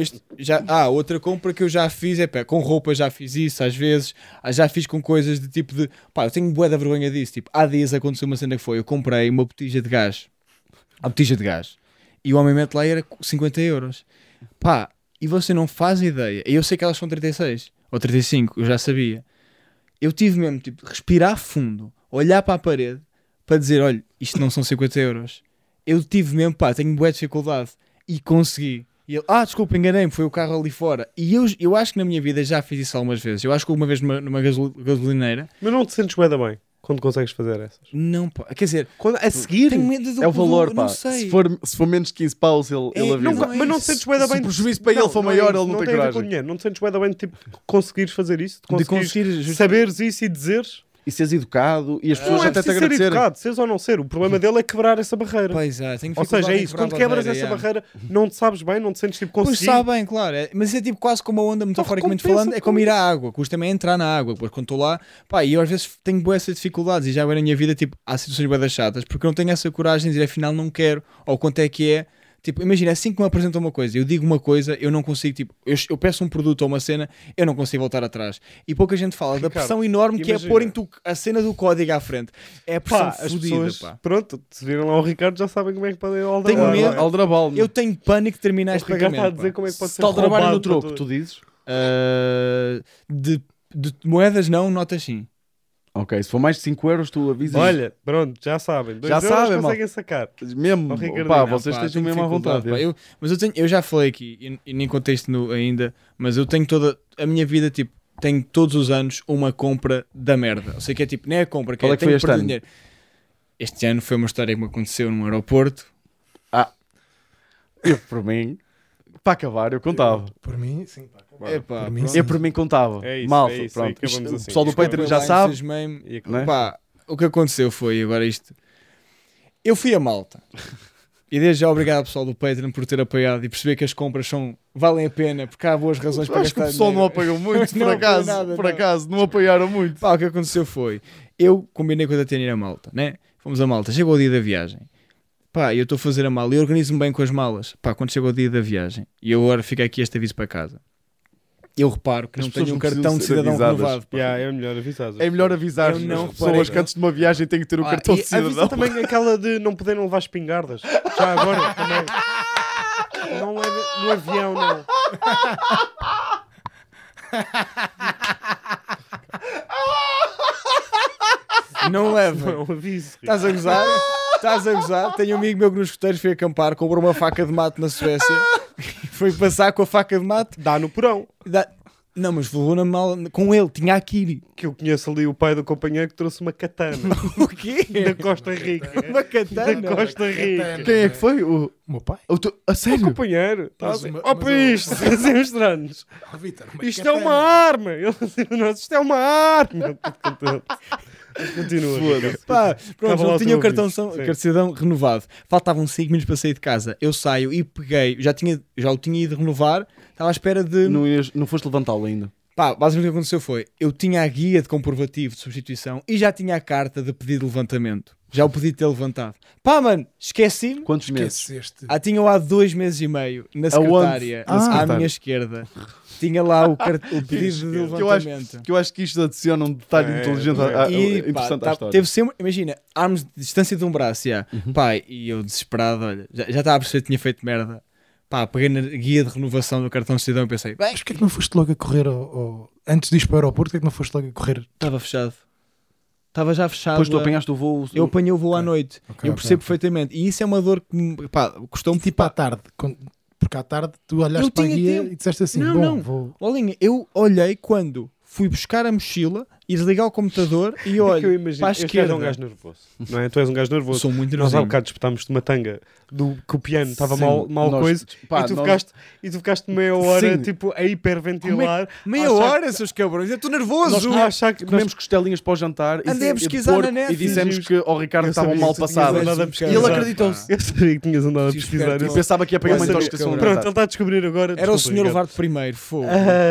Outra compra que eu já fiz é pá, com roupa já fiz isso às vezes. Já fiz com coisas de tipo de. Pá, eu tenho bué da vergonha disso. Tipo, há dias aconteceu uma cena que foi: eu comprei uma botija de gás. A botija de gás. E o homem mete lá e era 50 euros. Pá, e você não faz ideia. E eu sei que elas são 36 ou 35, eu já sabia. Eu tive mesmo, tipo, respirar fundo, olhar para a parede para dizer: olha, isto não são 50 euros. Eu tive mesmo, pá, tenho bué dificuldade. E consegui. E ele, desculpa, enganei-me, foi o carro ali fora. E eu acho que na minha vida já fiz isso algumas vezes. Eu acho que uma vez numa gasolineira. Mas não te sentes bué da bem quando consegues fazer essas. Não, pá, quer dizer, Quando, a seguir? tenho medo do É o valor, não pá. sei. Se for menos de 15 paus, ele É, avisa. não é mas não isso. te sentes bué da Se bem. o prejuízo para ele for maior, ele não tem tem a ver com coragem. dinheiro. Não te sentes bué da bem tipo, conseguires fazer isso? De Conseguires conseguir saberes isso e dizeres? E seres educado e as pessoas Não é até te preciso ser agradecerem. educado, seres ou não ser. O problema dele é quebrar essa barreira. Pois é, tenho Ou seja, dificuldade é em isso. Quando quebrar a quebras barreira, essa yeah. barreira, não te sabes bem, não te sentes tipo Pois conseguir. sabe bem, claro. Mas é tipo quase como a onda metaforicamente recompensa falando, é como ir à água. Custa-me é entrar na água. Depois quando estou lá, pá, e eu às vezes tenho boas essas dificuldades e já agora na minha vida, tipo, há situações bué das chatas porque eu não tenho essa coragem de dizer afinal não quero, ou quanto é que é. Tipo, imagina, assim que me apresentam uma coisa, eu digo uma coisa, eu não consigo, tipo, eu peço um produto ou uma cena, eu não consigo voltar atrás. E pouca gente fala da Ricardo, pressão enorme que é imagina. porem a cena do código à frente. É a pressão Pá, as fodida, pessoas, pá. pronto, se viram lá o Ricardo já sabem como é que podem Tenho aldrabar. medo. Aldrabal. Eu tenho pânico de terminar O este Ricardo pagamento. está a dizer pá. como é que pode Se ser te aldrabarem roubado no troco, para tu dizes? De moedas não, notas sim. Ok, se for mais de 5 euros, tu avisas. Olha, pronto, já sabem. 2 Já euros sabem, conseguem sacar. mesmo, Ó, Ricardinho, pá, não, vocês Pá, estejam tenho mesmo à dificuldade, vontade. pá. Mas eu já falei aqui, e nem contei isto ainda, mas eu tenho toda a minha vida, tipo, tenho todos os anos uma compra da merda. Eu sei que é tipo, nem é compra, que Qual é que tenho foi que este perder ano? dinheiro. Este ano foi uma história que me aconteceu num aeroporto. Eu, por mim, para acabar, eu contava. Por mim, sim. Pá. Epá, por mim, pronto. sim. Eu, por mim, contava. É isso, Malta, é isso, pronto. acabamos Isto- assim. O pessoal do Desculpa Patreon lá, já sabe. entusiasmei-me. E Não é? Pá, o que aconteceu foi agora isto. Eu fui a Malta. E desde já obrigado ao pessoal do Patreon por ter apoiado e perceber que as compras valem a pena, porque há boas razões para Acho que gastar o pessoal não dinheiro. apoiou muito, Não por apoiou acaso. nada, Por não. acaso, não apoiaram muito. Pá, o que aconteceu foi, eu combinei com a Tatiana ir a Malta, né? Fomos a Malta, chegou o dia da viagem. pá, eu estou a fazer a mala e organizo-me bem com as malas, pá, quando chega o dia da viagem, e eu agora fico aqui este aviso para casa. Eu reparo que As não pessoas tenho um não precisam cartão de ser cidadão avisadas. renovado. pá. É melhor avisar. É melhor avisar Eu não as pessoas reparei. que antes de uma viagem têm que ter o Ah, cartão e de Avisa cidadão. também aquela de não poderem levar espingardas. Já agora também. Não é no avião, não. Não leva. Não, aviso. Estás a gozar? Estás a gozar? Tenho um amigo meu que nos escuteiros foi acampar, comprou uma faca de mate na Suécia, foi passar com a faca de mate. Dá no porão. Não, mas levou na mala com ele, tinha a Kiri. Que eu conheço ali o pai do companheiro que trouxe uma katana. O quê? Da Costa Rica. Uma katana. Da Costa Rica. Quem é que foi? O meu pai. A O sério? companheiro. Tá Mas assim, uma- ó mas para isto, assim mostrando-nos. Oh, Vítor, Isto é uma arma. Ele assim, "Nossa, isto é uma arma. Tudo contente. Mas continua. Ricardo. Pá, pronto, Acaba lá ele o tinha o teu cartão, aviso. Sim. cartão de cidadão renovado. Faltavam 5 minutos para sair de casa. Eu saio e peguei, já o tinha ido renovar, estava à espera de. Não foste levantá-lo ainda. Pá, basicamente o que aconteceu foi: eu tinha a guia de comprovativo de substituição e já tinha a carta de pedido de levantamento. Já o pedi de ter levantado. Pá, mano, esqueci-me. Quantos meses? Esqueceste. Ah, tinha lá 2 meses e meio na Aonde? secretária, Na à secretária. minha esquerda. Tinha lá o pedido de Que eu, acho, levantamento. que eu acho que isto adiciona um detalhe É, inteligente, é. E, pá, interessante à história. teve sempre, imagina, armos de distância de um braço, já. Pai, e eu desesperado, olha, já estava a perceber que tinha feito merda. Pá, peguei na guia de renovação do cartão de cidadão e pensei, bem, Mas porquê é que não foste logo a correr antes de ir para o aeroporto? Porquê é que não foste logo a correr? estava fechado. Estava já fechado. Depois tu apanhaste o voo. Eu apanhei o voo à noite. Ok, Eu ok, percebo ok. perfeitamente. E isso é uma dor que pá, custou-me Tipo à tipo. tarde. Porque à tarde tu olhaste Eu para a tinha guia tempo. e disseste assim: Não, bom, não. vou. Olinha, eu olhei quando fui buscar a mochila e desligar o computador e É que eu olho imagino, para a este gajo esquerda. é um gajo nervoso. Não é? Tu és um gajo nervoso. Sou muito Nós há nervosinho. bocado disputámos de uma tanga que o piano estava Sim, mal nós- coisa pá, e, tu nós- ficaste meia hora Sim. tipo a hiperventilar. Meia a achar hora, seus cabrões, eu estou nervoso. Nós a achar que Comemos costelinhas para o jantar Andei a pesquisar porco, na net. e dissemos que ao Ricardo Eu estavam sabia mal que tu tinhas passadas. andado a E pesquisar. ele acreditou-se. Eu sabia que tinhas andado a Sim, pesquisar esperto. Eu isso. pensava que ia pegar Eu uma sabia. intoxicação Pronto, ele alimentar. está a descobrir agora. Era o Desculpa, senhor Ricardo. levar-te primeiro, fogo.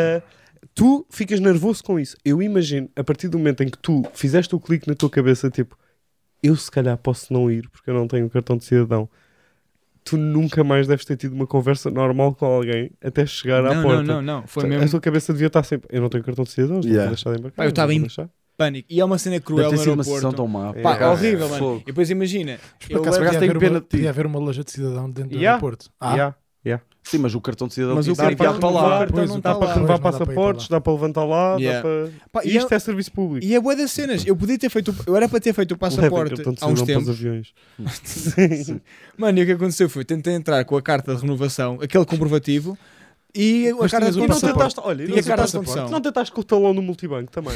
Tu ficas nervoso com isso. Eu imagino, a partir do momento em que tu fizeste o clique na tua cabeça, tipo, eu se calhar posso não ir porque eu não tenho cartão de cidadão. Tu nunca mais deves ter tido uma conversa normal com alguém até chegar à Não, porta. não. Foi A mesmo tua cabeça devia estar sempre. Eu não tenho cartão de cidadão, estou Yeah. a deixar de embarcar. Pá, eu estava não em- vou deixar. pânico. E é uma cena Deve cruel ter no sido uma sessão aeroporto. tão má. É, Pá, cara, horrível, mano. fogo. E depois imagina, Por eu acaso por acaso podia tenho haver pena uma- de ti. podia haver uma loja de cidadão dentro do Yeah. aeroporto. Yeah. Sim, mas o cartão de cidadão Mas o tinha que ser cartão enviado para não lá. vai. Pois, não o tá Dá lá. para renovar Pois, não dá para ir para passaportes, dá para levantar lá, Yeah. dá para... Pá, e Isto é serviço público. E é boa das cenas. Eu podia ter feito. Eu era para ter feito o Levem passaporte cartão de há uns cidadão para os tempos. aviões. Mano, e o que aconteceu foi: tentei entrar com a carta de renovação, aquele comprovativo, e a Mas carta tinhas de o E não condução. passaporte. tentaste, olha, Tinha não carta de tentaste, condução. não tentaste com o talão no multibanco também.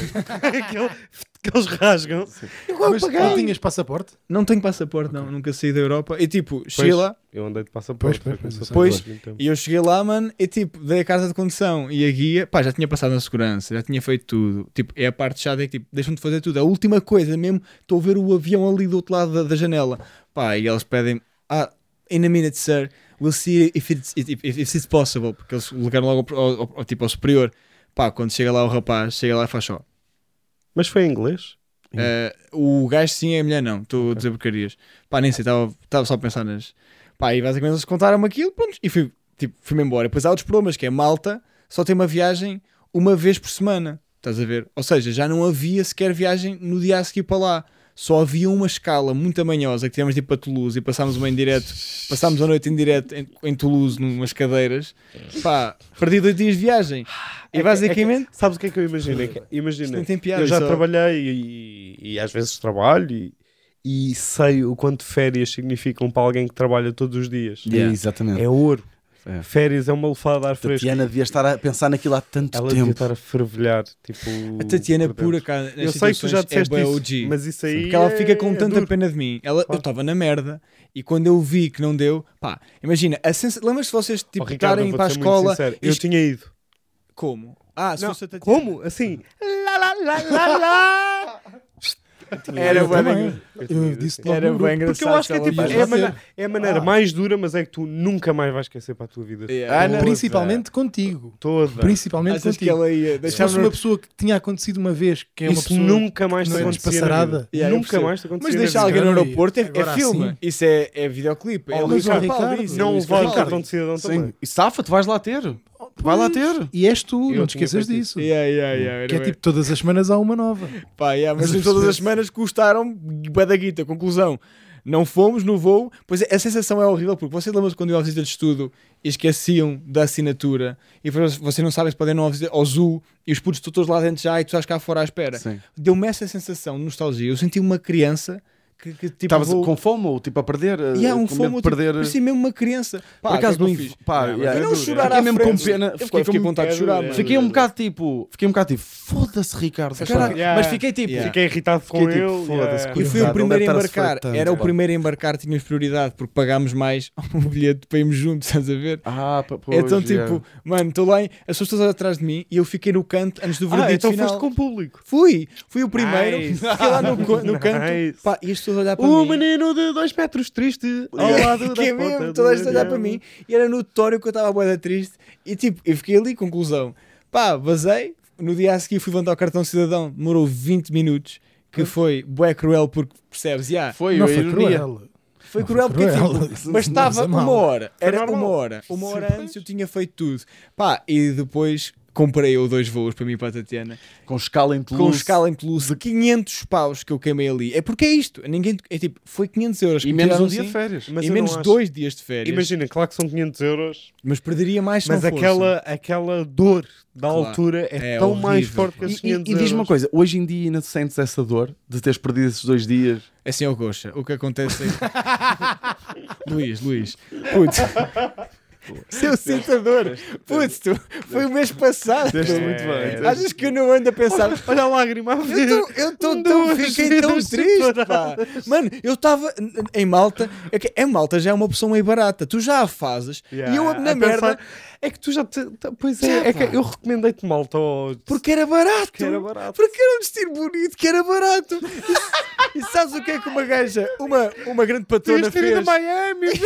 que eles rasgam. Eu Mas paguei. não tinhas passaporte? Não tenho passaporte, não. Nunca saí da Europa. E tipo, cheguei lá. Eu andei de passaporte. Pois, foi com pois, passaporte, então. E eu cheguei lá, mano, e tipo, dei a carta de condução e a guia, pá, já tinha passado na segurança, já tinha feito tudo. Tipo, é a parte chata, é que tipo, deixam-te fazer tudo. A última coisa mesmo, estou a ver o avião ali do outro lado da janela. Pá, e eles pedem, in a minute, sir, we'll see if it's possible, porque eles ligaram logo tipo, ao superior. Pá, quando chega lá o rapaz, chega lá e faz só. Mas foi em inglês? O gajo sim, a mulher não, estou a dizer porcarias. Pá, nem sei, estava só a pensar nas. Pá, e basicamente eles contaram-me aquilo, pronto, e fui-me embora. Depois há outros problemas, que é Malta, só tem uma viagem uma vez por semana, estás a ver? Ou seja, já não havia sequer viagem no dia a seguir para lá. Só havia uma escala muito amanhosa que tivemos de ir para Toulouse e passámos a noite em direto em Toulouse, numas cadeiras. Pá, perdi 2 dias de viagem. E basicamente. Sabes o que é que eu imagino? Imagina, Isto não tem piada, eu já só- trabalhei e às vezes trabalho e sei o quanto férias significam para alguém que trabalha todos os dias. Yeah. Exatamente. É ouro. É. Férias é uma lefada de ar fresco. Tatiana devia estar a pensar naquilo há tanto Ela devia tempo. estar a fervilhar. Tipo, A Tatiana por pura dentro. cá nas Eu sei que tu já situações disseste é bué isso, OG. mas isso aí Porque ela fica com é tanta duro. pena de mim. Eu Claro. estava na merda e quando eu vi que não deu, pá, imagina, lembras-se de vocês Oh, tipo, Ricardo, estarem vou-te para a ser muito escola? sincero, e eu tinha ido. Como? Se Não, fosse a Tatiana. como? Assim. Lá, lá, lá, lá, lá. Era Eu bué também. bem- Eu disse logo Era no bem grupo. engraçado. Porque eu acho que é, tipo, Mas é, a vai mana- ser. é a maneira mais dura, mas é que tu nunca mais vais esquecer para a tua vida. Yeah. Ana, Principalmente contigo. Toda. Principalmente Achas que contigo. ela ia Se deixar fosse uma pessoa que tinha acontecido uma vez, que é uma Isso pessoa nunca mais te não é acontecia na despassarada. vida. Yeah, eu Nunca percebo. mais te acontecia Mas na deixar vida. alguém no Cara, aeroporto é agora filme. assim- Isso é videoclipe. É Oh, o Luís Ricardo, Carvalho diz, não Luís levar o Carvalho. cartão de cidadão Sim. também. E safa-te, vais lá ter. Vai lá ter. E és tu, Eu não te tinha esqueças feito disso. Era Que é bem. tipo, todas as semanas há uma nova. Pá, yeah, mas Mas todas percebes? as semanas custaram bué da guita. Conclusão, não fomos no voo. Pois a sensação é horrível, porque vocês lembram-se quando iam à visita de estudo e esqueciam da assinatura e vocês não sabem se podem não ao zoo e os putos estão todos lá dentro já e tu estás cá fora à espera. Sim. Deu-me essa sensação de nostalgia. Eu senti uma criança que tipo, Estavas vou... com fome ou tipo a perder? E há um com medo fomo, de perder. tipo, parecia mesmo uma criança. Pá, Por acaso o que é não que eu fiz? pá, mas yeah. E não duro, chorar Fiquei à mesmo com frente. pena. Eu fiquei com vontade de chorar, é mano. Fiquei um bocado tipo, foda-se, Ricardo. Caralho. Yeah. Mas fiquei tipo, Yeah. Fiquei irritado com Fiquei tipo, ele. foda-se, E coitado. fui o ele primeiro a deve estar a embarcar. sofrer tanto, Era o pá. primeiro a embarcar, tínhamos prioridade porque pagámos mais um bilhete para irmos juntos, estás a ver? Pois, Então, yeah. tipo, mano, estou lá, as pessoas todas atrás de mim e eu fiquei no canto antes do veredito Então final. foste com o público. Fui o primeiro, Nice. fiquei lá no canto, Nice. pá, e as pessoas a olhar para O mim. menino de 2 metros triste ao lado Que é da mesmo, porta toda a do gente a olhar avião. para mim e era notório que eu estava bué da triste e tipo, eu fiquei ali, conclusão, pá, vazei, no dia a seguir fui levantar o cartão de cidadão, demorou 20 minutos, que foi bué cruel porque percebes, Foi Não a foi ironia. cruel. foi Não cruel foi porque cruel. tipo, Isso mas não estava usa mal. uma hora, era normal. uma hora antes eu tinha feito tudo, pá, e depois comprei eu 2 voos para mim e para a Tatiana, Com escala em com Toulouse. escala em Toulouse, 500 paus que eu queimei ali, é porque é isto, ninguém, é tipo, foi 500 euros que E me menos tiraram um dia assim, de férias. Mas e eu menos não acho- 2 dias de férias, Imagina, claro que são 500 euros, mas perderia mais se mas não fosse. aquela dor da Claro. altura é, É tão horrível, mais forte pá. que esses E 500 diz-me uma euros. coisa, hoje em dia ainda sentes essa dor de teres perdido esses 2 dias? É assim, ó Goxa, o que acontece é... Luís, putz, seu citador, putz, tu, foi o mês passado. Deste tu. muito bem. Achas que eu não ando a pensar, Olha a lágrima a ver. eu estou tão, fiquei tão vidas triste, pá. Mano, eu estava em Malta, é que em Malta já é uma opção meio barata, tu já a fazes, e eu na A merda, pensar- É que tu já te... Pois Já, é, é pá. que eu recomendei-te Malta porque era barato. porque era barato. Porque era um destino bonito, que era barato. E sabes o que é que uma gaja, uma grande patrona Tinhas ter ido a fez? Miami.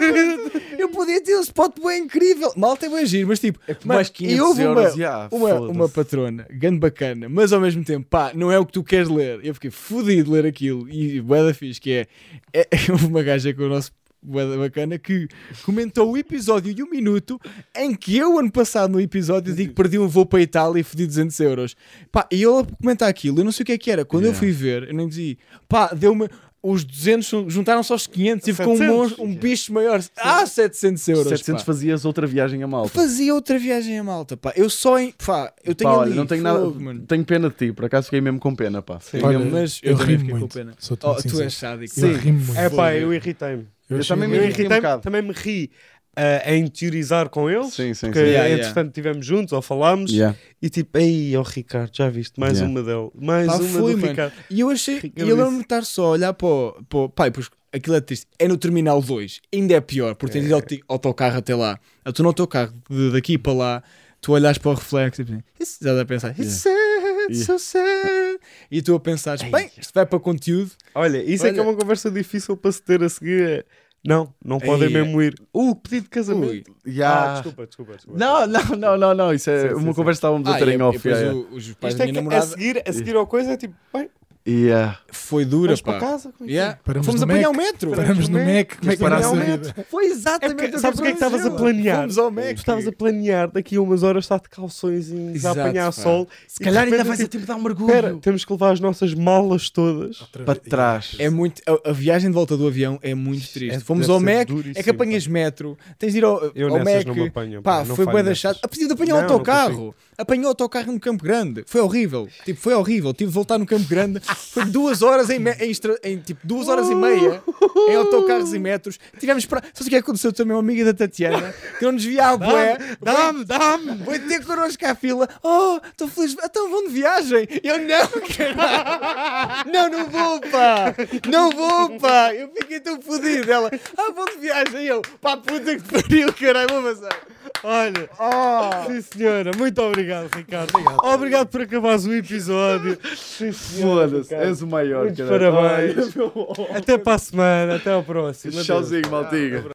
Eu podia ter um spot bem incrível. Malta é bem giro, mas tipo, É por mano, mais 500 e houve euros, já, uma foda-se. patrona, grande bacana, mas ao mesmo tempo, pá, não é o que tu queres ler. Eu fiquei fodido de ler aquilo. E bué da fixe, que houve uma gaja com o nosso bué da bacana que comentou o episódio e 1 minuto em que eu, ano passado, no episódio, digo que perdi um voo para a Itália e fodi 200 euros. Pá, e ele comenta aquilo, eu não sei o que era. Quando eu fui ver, eu nem dizia, pá, deu-me. Os 200 juntaram-se aos 500 e ficou 700. um bicho maior. 700 euros. 700 pá. fazias outra viagem a Malta. Fazia outra viagem a Malta, pá. Eu só em. Pá, eu tenho Pá, ali. olha, não tenho nada, fogo, mano. tenho pena de ti, por acaso fiquei mesmo com pena, pá. Fiquei Olha, mesmo- Mas eu também rimo fiquei com muito. pena. Sou-te Oh, muito tu sincero. és sádico. Eu rimo muito. É pá, eu irritei-me. Eu achei- também me Eu irritei um irritei-me, bocado. também me ri em teorizar com eles. Sim, sim, Porque sim. Yeah, entretanto estivemos juntos ou falámos Yeah. e tipo, ei, ó Ricardo, já viste? Mais Yeah. uma dele. Mais Pá, uma foi, do mano. Ricardo. E eu achei. Ricardo E eu lembro-me disse- de estar só a olhar para o. Pai, pois aquilo é triste. É no Terminal 2. Ainda é pior, porque tens de ir ao autocarro até lá. Tu no autocarro, daqui para lá, tu olhas para o reflexo e já dá a pensar, it's sad, so sad. E tu a pensar, bem, isto vai para conteúdo. Olha, isso é que é Olha. uma conversa difícil para se ter a seguir. Não podem Ei, mesmo ir. Pedido de casamento. Yeah. Desculpa. Não, isso é Sim, uma sim, conversa que estávamos a ter e em off. depois yeah. os pais Isto da é minha que namorada. a seguir ao coisa é tipo, bem, Yeah. Foi dura, vamos para pá. casa. como é que Yeah. Paramos Fomos no apanhar Mac. o metro. Paramos no Mac, como é que Parar era a no vida? Foi É exatamente porque, sabes o que é que estavas a planear? Fomos ao Mac. Tu estavas a planear daqui a umas horas estar de calções e a Exato, apanhar pá. sol. Se calhar ainda vais vai a tempo de dar um mergulho. Espera, temos que levar as nossas malas todas. Para trás. É muito, a viagem de volta do avião é muito triste. Fomos deve ao ser Mac, duríssimo, é que apanhas metro, tens de ir ao Eu ao nessas Mac. não me apanho. Pá, não foi falho bué da nessas. chato. Preciso de apanhar o Não, não autocarro. Apanhou o autocarro no Campo Grande. Foi horrível. Tipo, foi horrível. Tive de voltar no Campo Grande. Foi 2 horas em tipo 2 horas e meia em autocarros e metros. Tivemos para. Sabe o que aconteceu também? Uma amiga da Tatiana que não nos via à bué. Dá-me! Foi ter connosco à fila. Oh, estou feliz. Então vão de viagem. Eu não, caralho. Não vou, pá. Não vou, pá. Eu fiquei tão fodido. Ela, vão de viagem. Eu, pá, puta que pariu, caralho. Vou passar. Olha, sim senhora, muito obrigado, Ricardo. Obrigado por acabares o episódio. Sim, senhora, Foda-se, Ricardo. és o maior. Muitos caralho. parabéns. Até para a semana, até ao próximo. Tchauzinho, maltiga.